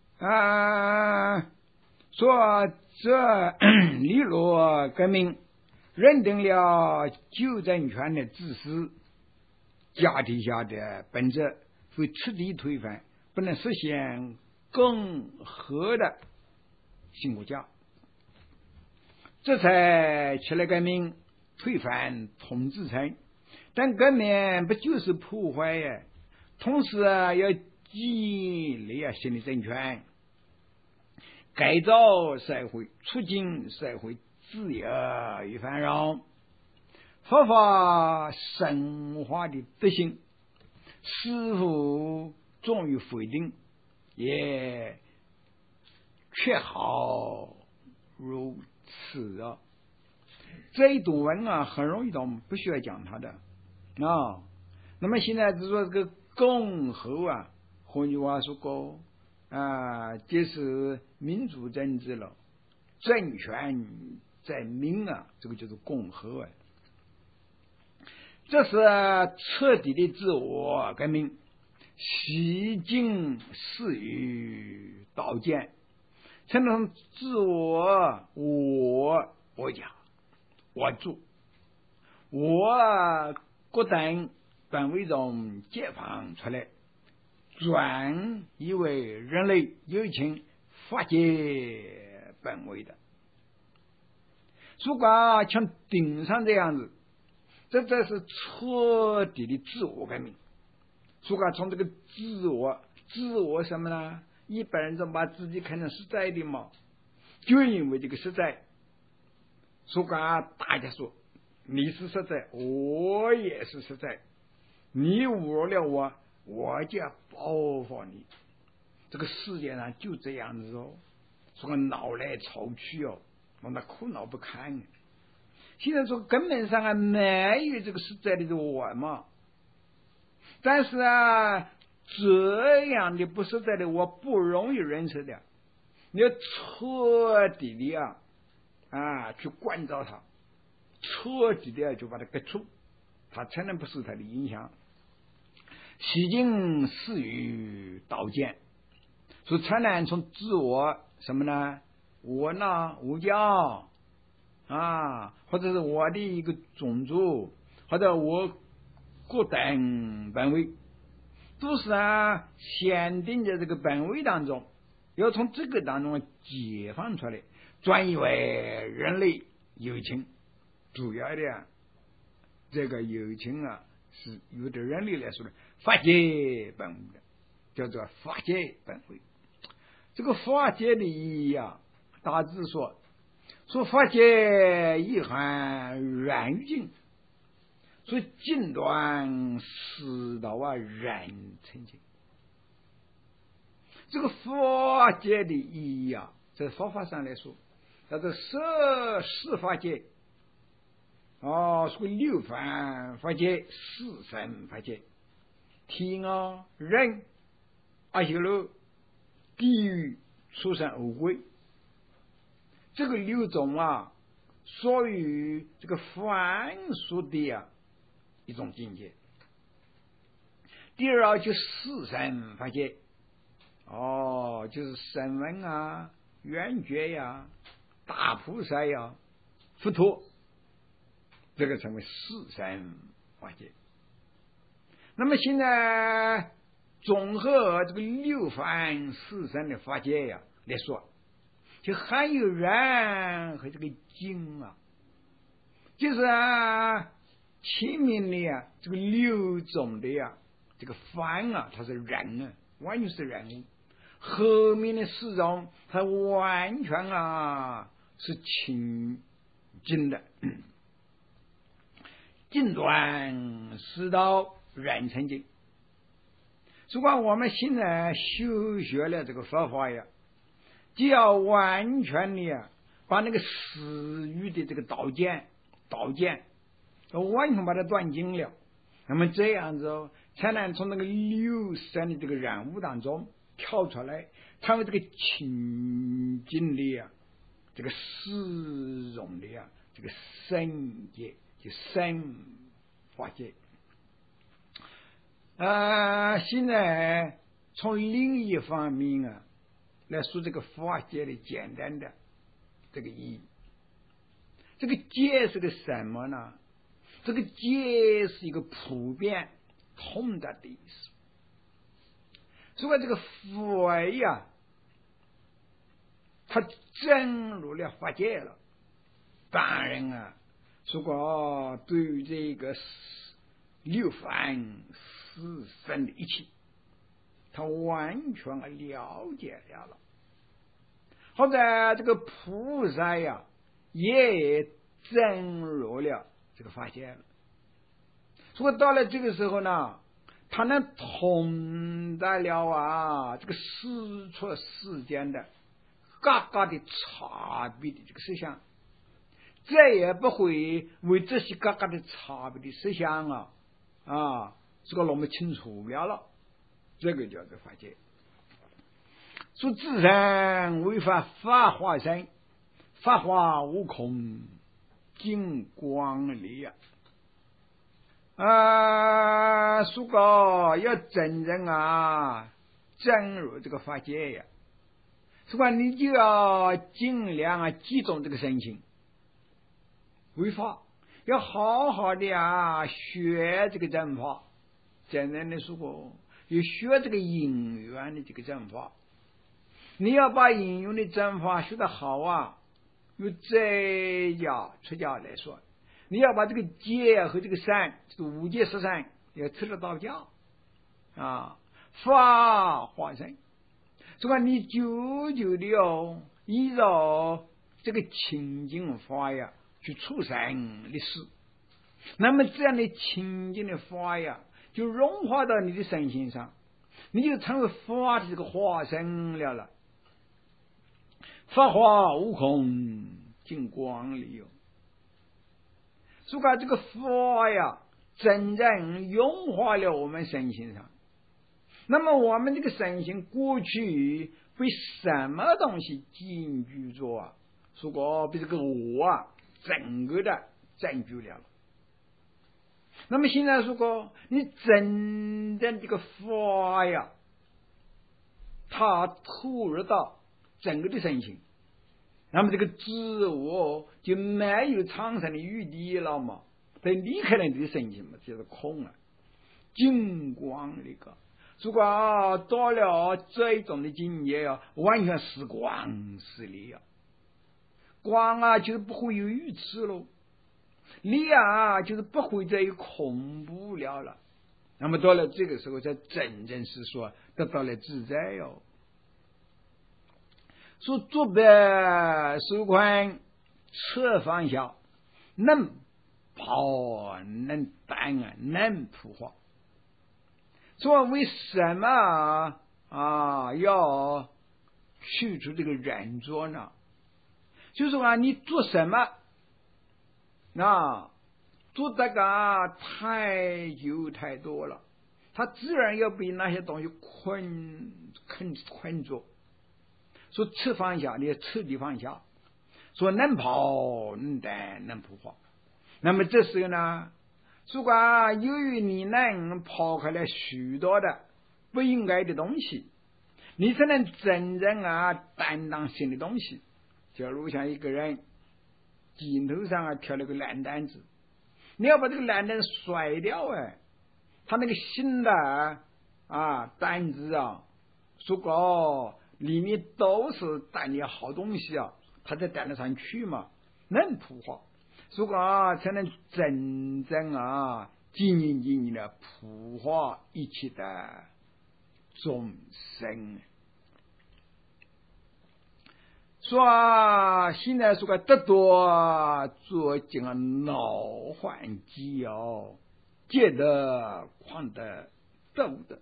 说这利落革命认定了旧政权的自私，家庭下的本质会彻底推翻，不能实现共和的新国家，这才起来革命推翻统治层。但革命不就是破坏同时要建立新的政权，改造社会，促进社会自由与繁荣，佛法深化的德行，是否终于否定，也却好如此这一段文很容易懂，不需要讲它的那么现在就说这个共和换句话说过这是民主政治了，政权在民这个就是共和这是彻底的自我革命，洗净私欲道见，才能自我家我主我国等本为一种解放出来，转以为人类有情法界本位的。如果像顶上这样子，这是彻底的自我革命。如果从这个自我什么呢？ 一般人都把自己看成实在的嘛，就因为这个实在，所以大家说你是实在，我也是实在，你侮辱了我，我就要报复你。这个世界上就这样子哦，说闹来吵去哦，我那苦恼不堪。现在说根本上没有这个实在的我嘛，但是这样的不实在的我不容易认识的，你要彻底的去关照它，彻底的就把它革除，它才能不受它的影响。西经四语道见，所以才能从自我什么呢？我呢无教或者是我的一个种族，或者我个等本位，都是限定在这个本位当中，要从这个当中解放出来，转移为人类友情。主要的这个友情是由对人类来说的法界本位的，叫做法界本位。这个法界的意义大致说法界意涵然于境，所以尽断世道然成境。这个法界的意义在佛法上来说，叫做摄世法界说六凡法界、四圣法界、天人、阿修罗、地狱、畜生、恶鬼，这个六种属于这个凡俗的一种境界。第二就四圣法界，就是声闻缘觉大菩萨佛陀，这个称为四圣法界。那么现在综合这个六凡四圣的法界来说，就含有然和这个经就是前面的这个六种的这个凡它是人完全是人物，后面的四种它完全是清净的，尽断世道然成净。如果我们现在修学了这个佛法就要完全的把那个私欲的这个道见完全把它断尽了，那么这样子才能从那个六生的这个染污当中跳出来，成为这个清净的这个释容的这个圣界，就圣法界。现在从另一方面来说这个法界的简单的这个意义。这个界是个什么呢？这个界是一个普遍通达的意思。所以这个佛他证入了法界了，当然如果对于这个六凡四圣的一切他完全了解了，或者这个菩萨也证入了这个法界了。所以到了这个时候呢，他能通达了这个世出世间的各个的差别的这个思想，再也不会为这些各个的差别的思想这个我们清楚了，这个叫做法界。说自然为法，法化身，法化无空，净光里如果要真正证入这个法界所以你就要尽量集中这个身心为法，要好好的学这个正法。简单的说要学这个因缘的这个正法。你要把因缘的正法学得好由在家出家来说，你要把这个戒和这个善，这个五戒十善要吃得到家法化身。 说你久久的依照这个清净法呀去处生的事，那么这样的清净的法呀就融化到你的身心上，你就成为法的这个化身了。法华无空净光里说这个法呀真正融化了我们身心上，那么我们这个身心过去被什么东西禁据着说被这个我整个的占据了。那么现在说你真正这个法呀它投入到整个的身心，那么这个自我就没有产生的余地了嘛，它离开了你的身心嘛，就是空了。净光那个如果到了这种的境界完全是光是力光就是不会有语词了，力就是不会再有恐怖了。那么到了这个时候才真正是说得到了自在说做白手宽侧放下，能跑能担能普化。说为什么要去除这个人作呢？就是说你做什么做这个太久太多了，他自然要被那些东西困住。说彻放下，你要彻底放下。说能跑能担能普化，那么这时候呢，如果由于你能抛开了许多的不应该的东西，你才能真正担当新的东西。假如像一个人肩头上挑了个烂担子，你要把这个烂担子甩掉他那个新的担子说里面都是担的好东西他才担得上去嘛，能普化。如果才能真正经营的普化一切的众生。说现在说得多做这个脑环机借得狂得斗的。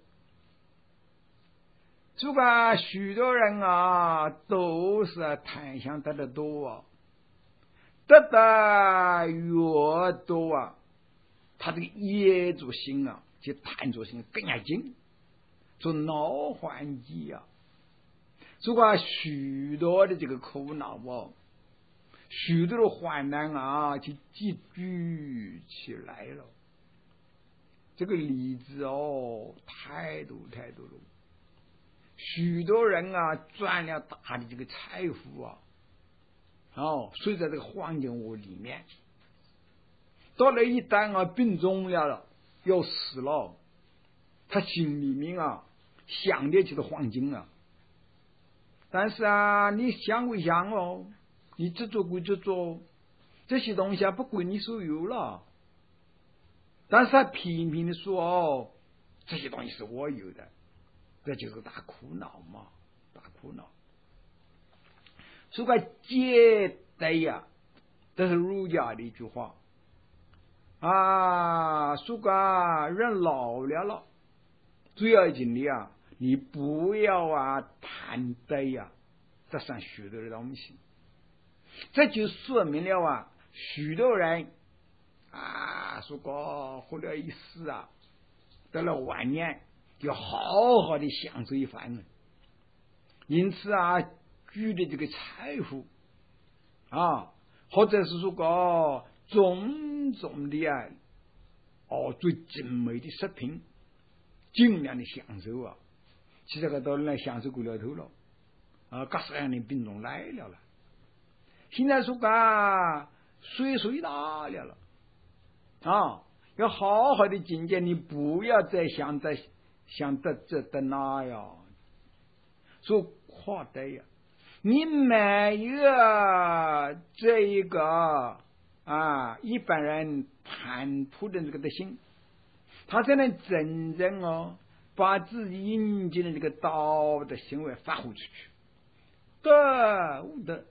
如果许多人都是贪想得的多得的越多他这个业主心就贪着心更加紧，做脑环机如果许多的这个苦恼许多的患难就集聚起来了。这个例子太多太多了。许多人赚了大的这个财富睡在这个环境屋里面，到了一旦病重了要死了，他心里面想的就是黄金但是你想归想你执着归执着，这些东西不归你所有了，但是他频频的说这些东西是我有的，这就是大苦恼嘛，大苦恼。说个戒得这是儒家的一句话说个人老了最要紧的你不要贪得得上许多的东西。这就说明了许多人说个活了一世到了晚年要好好的享受一番因此聚的这个财富或者是说个种种的最精美的食品尽量的享受其实这个都来享受过了头了各式各样的病种来了现在说个岁数大了要好好的境界，你不要再想得这的那样说夸的你没有这一个一般人盘铺的这个的心，他才能真正把自己引进的这个道德行为发挥出去。德无德，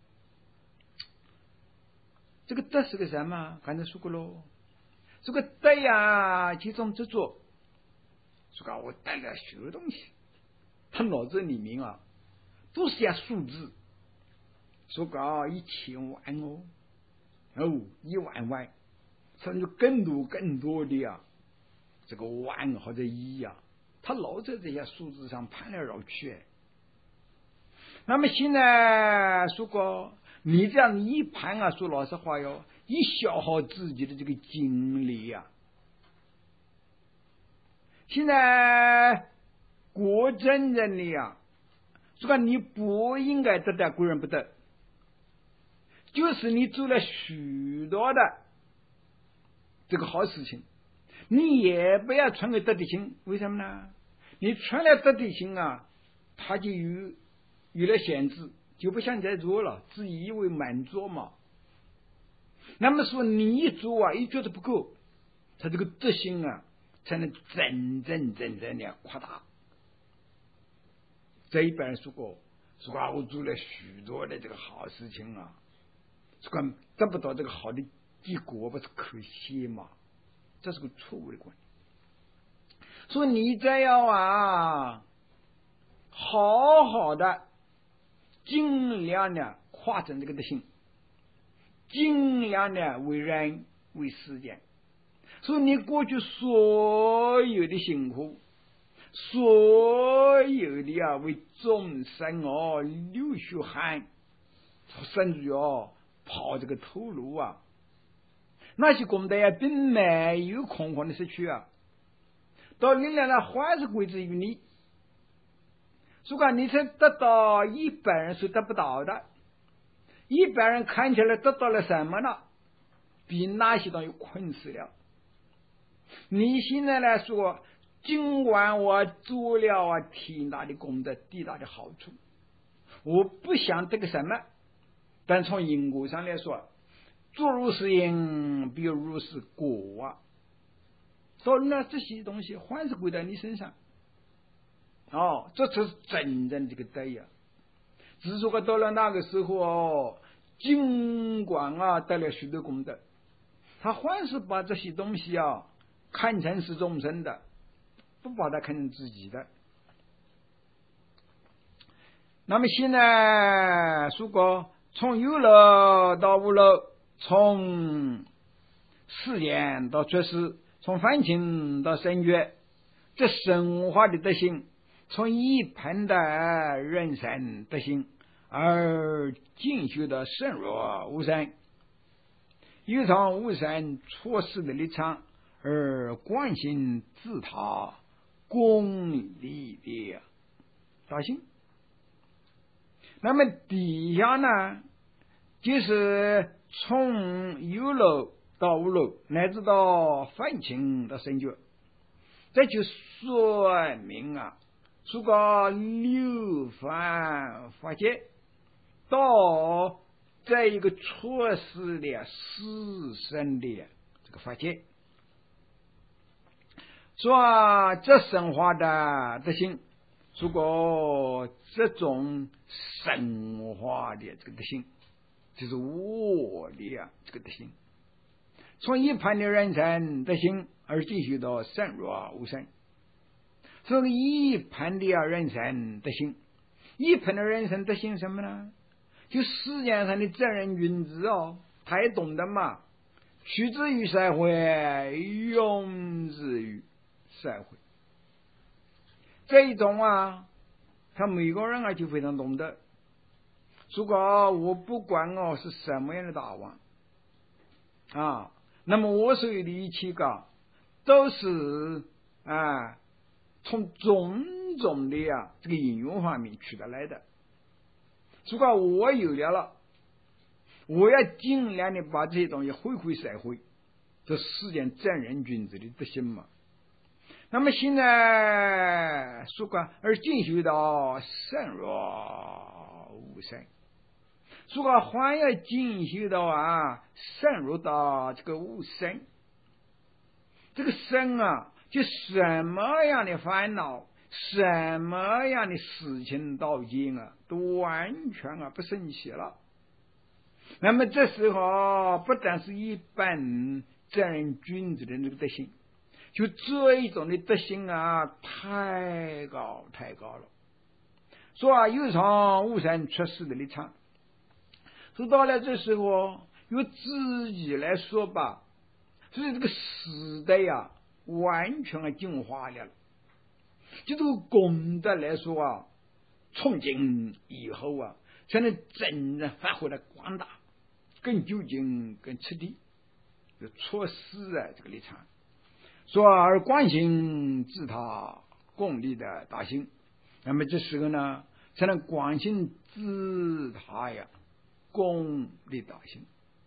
这个德是个什么？刚才说过喽，这个德呀，其中执着。说我带了许多东西，他脑子里面啊，都是些数字。说1000万哦，10000万，甚至更多的啊，这个万或者亿啊，他老在这些数字上盘来绕去。那么现在说过，你这样一盘啊，说老实话哟，一消耗自己的这个精力啊。现在国真人的呀，说你不应该得到，国人不得，就是你做了许多的这个好事情，你也不要存个得的心。为什么呢？你存了得的心啊，他就有了限制，就不想再做了，自以为满足嘛。那么说你一做啊，一觉得不够，他这个德行啊才能真正的扩大。这一般人说过我做了许多的这个好事情啊，说得不到这个好的结果，不是可惜吗？这是个错误的观念。所以你这样啊，好好的尽量的扩展这个德行，尽量的为人为世间。所以你过去所有的辛苦，所有的啊为众生流血汗，甚至跑这个头颅啊，那些功德呀并没有空旷的失去啊，到你来了还是归之于你。如果你才得到一般人是得不到的，一般人看起来得到了什么呢？比那些东西困死了。你现在来说，尽管我做了天大的功德，地大的好处，我不想得个什么，但从因果上来说，做如是因，必如是果啊。所以呢，这些东西还是归在你身上。这才是真正这个德呀。只是说到了那个时候尽管得了许多功德，他还是把这些东西看成是众生的，不把它看成自己的。那么现在如果从有漏到无漏，从世间到出世，从凡情到生觉，这生化的德行，从一般的人生德行而进修到深入无生，又从无生出世的立场而观行自他功利的道行。那么底下呢，就是从有漏到无漏，乃至到凡情到生觉，这就说明如果流凡法界到这一个出世的死生的这个法界，说这生化的德行，如果这种生化的这个德行，就是我的这个德行，从一般的人生德行而继续到深入无生。这个一般的人生德行，一般的人生德行什么呢？就世界上的正人君子他也懂得嘛，取之于社会，用之于社会。这一种他每个人就非常懂得。如果我不管是什么样的大王那么我所有的一切都是从种种的这个应用方面取得来的。如果我有了，我要尽量的把这些东西回馈社会，这世间正人君子的德行嘛。那么现在说而进修到深入无生，如果还要进修到深入到这个无生，这个生就什么样的烦恼，什么样的事情到今啊，都完全不生气了。那么这时候不但是一般正人君子的那个德行，就这一种的德行啊，太高太高了。说啊，有场无神出世的立场，说到了这时候，由自己来说吧，所以这个时代呀，完全进化了。就这个功德来说啊，从今以后啊，才能真正发挥了光大，更究竟、更彻底，就错失了这个立场。说而观心自他共立的大心，那么这时候呢，才能观心自他呀，共立大心。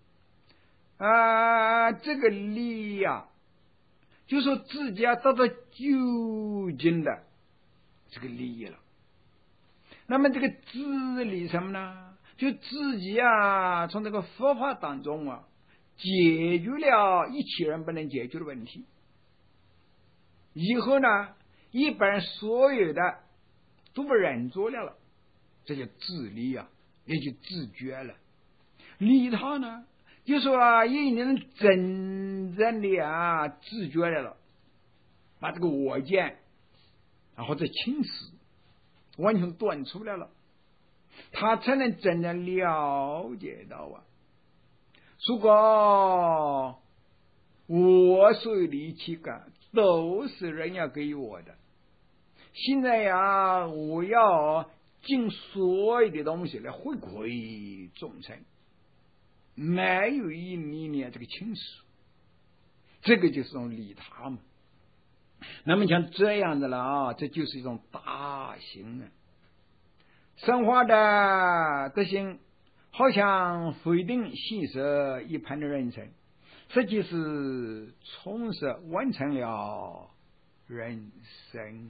这个理呀，就说自己得到究竟的这个利益了。那么这个自利什么呢？就自己啊，从这个佛法当中啊，解决了一切人不能解决的问题。以后呢，一般所有的都不认做了，这就自利啊，也就自觉了。利他呢，就说啊，也能真正的啊自觉了，把这个我见或者轻视完全断出来了，他才能真正了解到啊，如果我所有的一切感都是人家给我的，现在呀，我要尽所有的东西来回馈众生，没有一厘米这个轻视，这个就是种利他嘛。那么像这样的了啊，这就是一种大行啊。生活的德行好像非定细舍一般的人生，实际是充实完成了人生。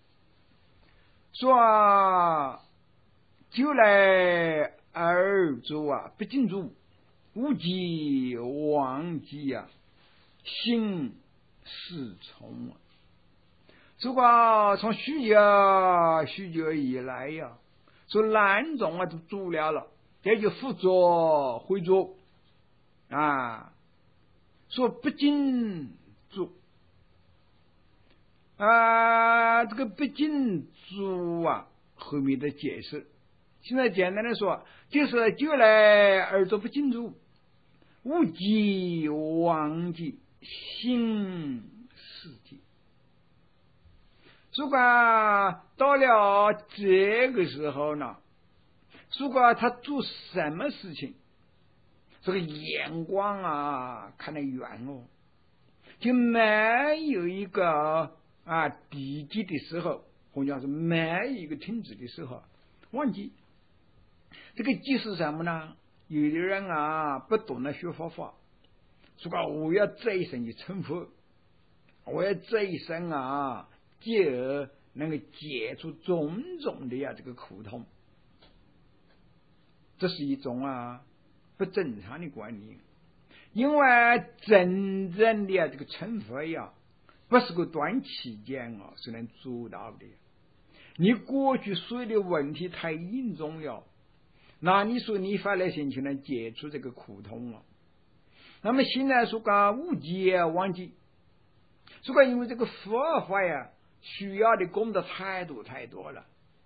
说就来而足啊，不尽足，无极忘极啊，心是从啊。如果从许久以来呀，说难种都做了，也就辅佐会做啊，说不尽足啊，这个不尽足啊，后面的解释，现在简单的说，就是就来而做不尽足，无极忘极，心是极。如果到了这个时候呢，如果他做什么事情，这个眼光啊看得远哦，就没有一个低级的时候，或者是没有一个停止的时候，忘记这个即是什么呢？有的人啊不懂得学佛法，说我要这一生去成佛，我要这一生啊进而能够解除种种的这个苦痛，这是一种不正常的观念。因为真正的这个成佛呀，不是个短期间是能做到的。你过去所有的问题太严重了，那你说你发来心情能解除这个苦痛了。那么现在说无极忘极，说因为这个佛法呀，需要的功德太多太多了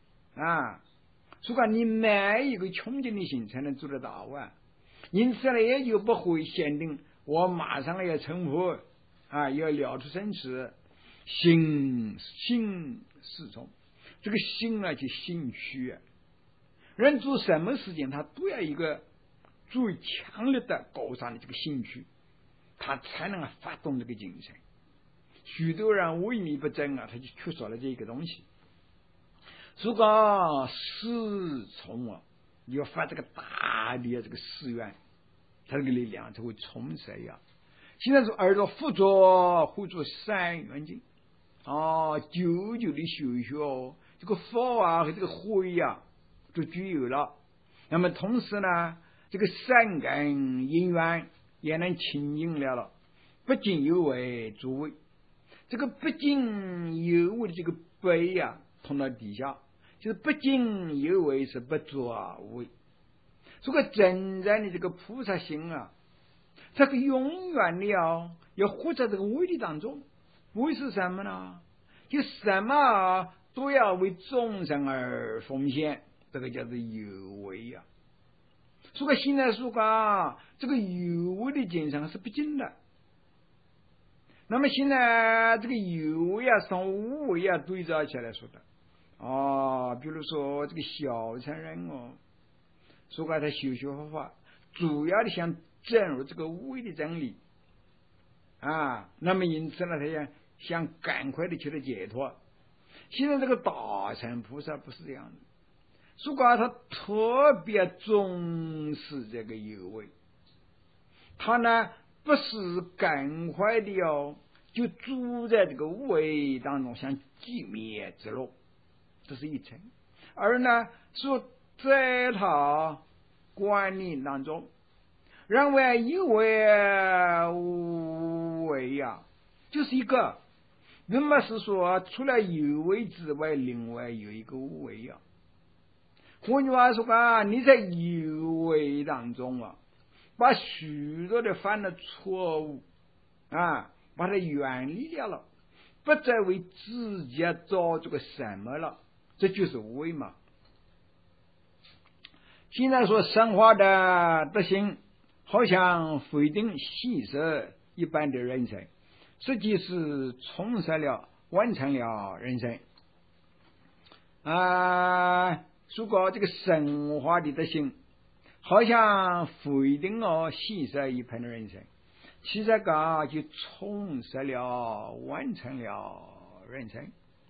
说你每一个穷尽的心才能做得到因此呢，也就不会限定我马上要成佛要了出生死，心是从这个心就心虚人做什么事情他都要一个最强烈的高尚的这个兴趣，他才能发动这个精神。许多人萎靡不振他就缺少了这个东西。如果是从要发这个大的这个誓愿，他这个力量才会充实现在说耳朵辅佐会做三元经久久的学学这个佛和这个慧都具有了。那么同时呢，这个善根因缘也能清净了，不仅有为诸位， 这个不敬有为的这个悲呀，通到底下，就是不敬有为是不作为。这个真正的这个菩萨心啊，这个永远的要活在这个为的当中。为是什么呢？就什么都要为众生而奉献，这个叫做有为呀。所以现在说这个有为的精神是不尽的。那么现在这个有为啊，从无为啊对照起来说的比如说这个小乘人说他修学法，主要的想证入这个无为的真理那么因此呢，他想赶快的取得解脱。现在这个大乘菩萨不是这样的，说他特别重视这个有为，他呢不是赶快的就住在这个无为当中想寂灭之乐，这是一层。而呢说在他观念当中认为有为无为就是一个，那么是说除了有为之外，另外有一个无为换句话说你在有为当中把许多的犯的错误把它远离掉了，不再为自己找这个什么了，这就是无为嘛。现在说生活的德行好像非定细舍一般的人生，实际是充实了完成了人生如果这个生活的德行好像非定细舍一般的人生，其实就充实了完成了人生。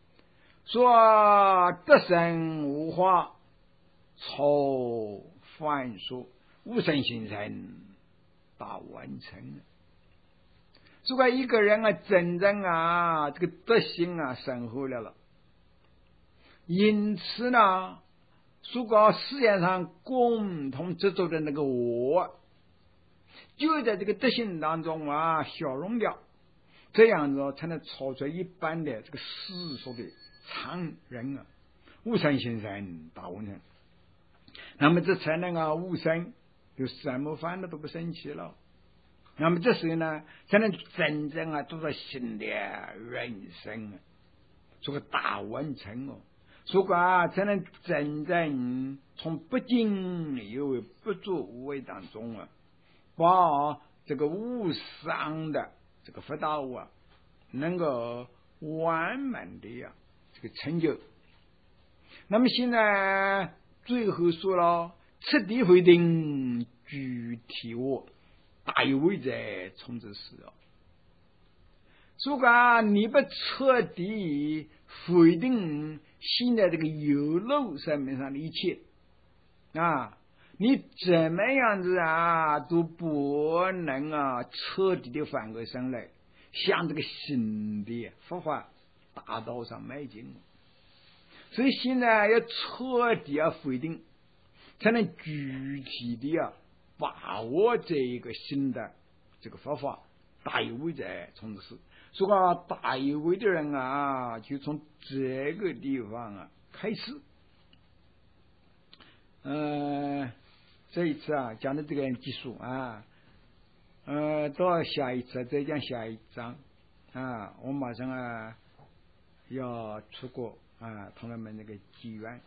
说得生无化超凡俗，无生心神大完成。如果一个人真正这个德行深厚了，因此呢如果世界上共同执着的那个我就在这个德行当中消融掉，这样子才能超出一般的这个世俗的常人无生心神大完成。那么这才能无生，就什么烦恼都不生气了。那么这时候呢才能真正做到新的人生这个大完成如果才能真正从不敬有为不作无为当中把这个无上的这个佛道能够完满的这个成就。那么现在最后说了，彻底否定具体我大有为在从之时如果你不彻底否定现在这个有漏生命上的一切你怎么样子都不能彻底的反过身来向这个新的佛法大道上迈进。所以现在要彻底否定，才能具体的把握这一个新的这个佛法大有为在从之时。如果大有为的人就从这个地方开始。这一次讲的这个技术到下一次再讲下一章我马上要出国同他们那个机缘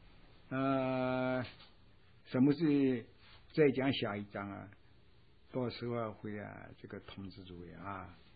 什么时再讲下一章到时候会这个通知诸位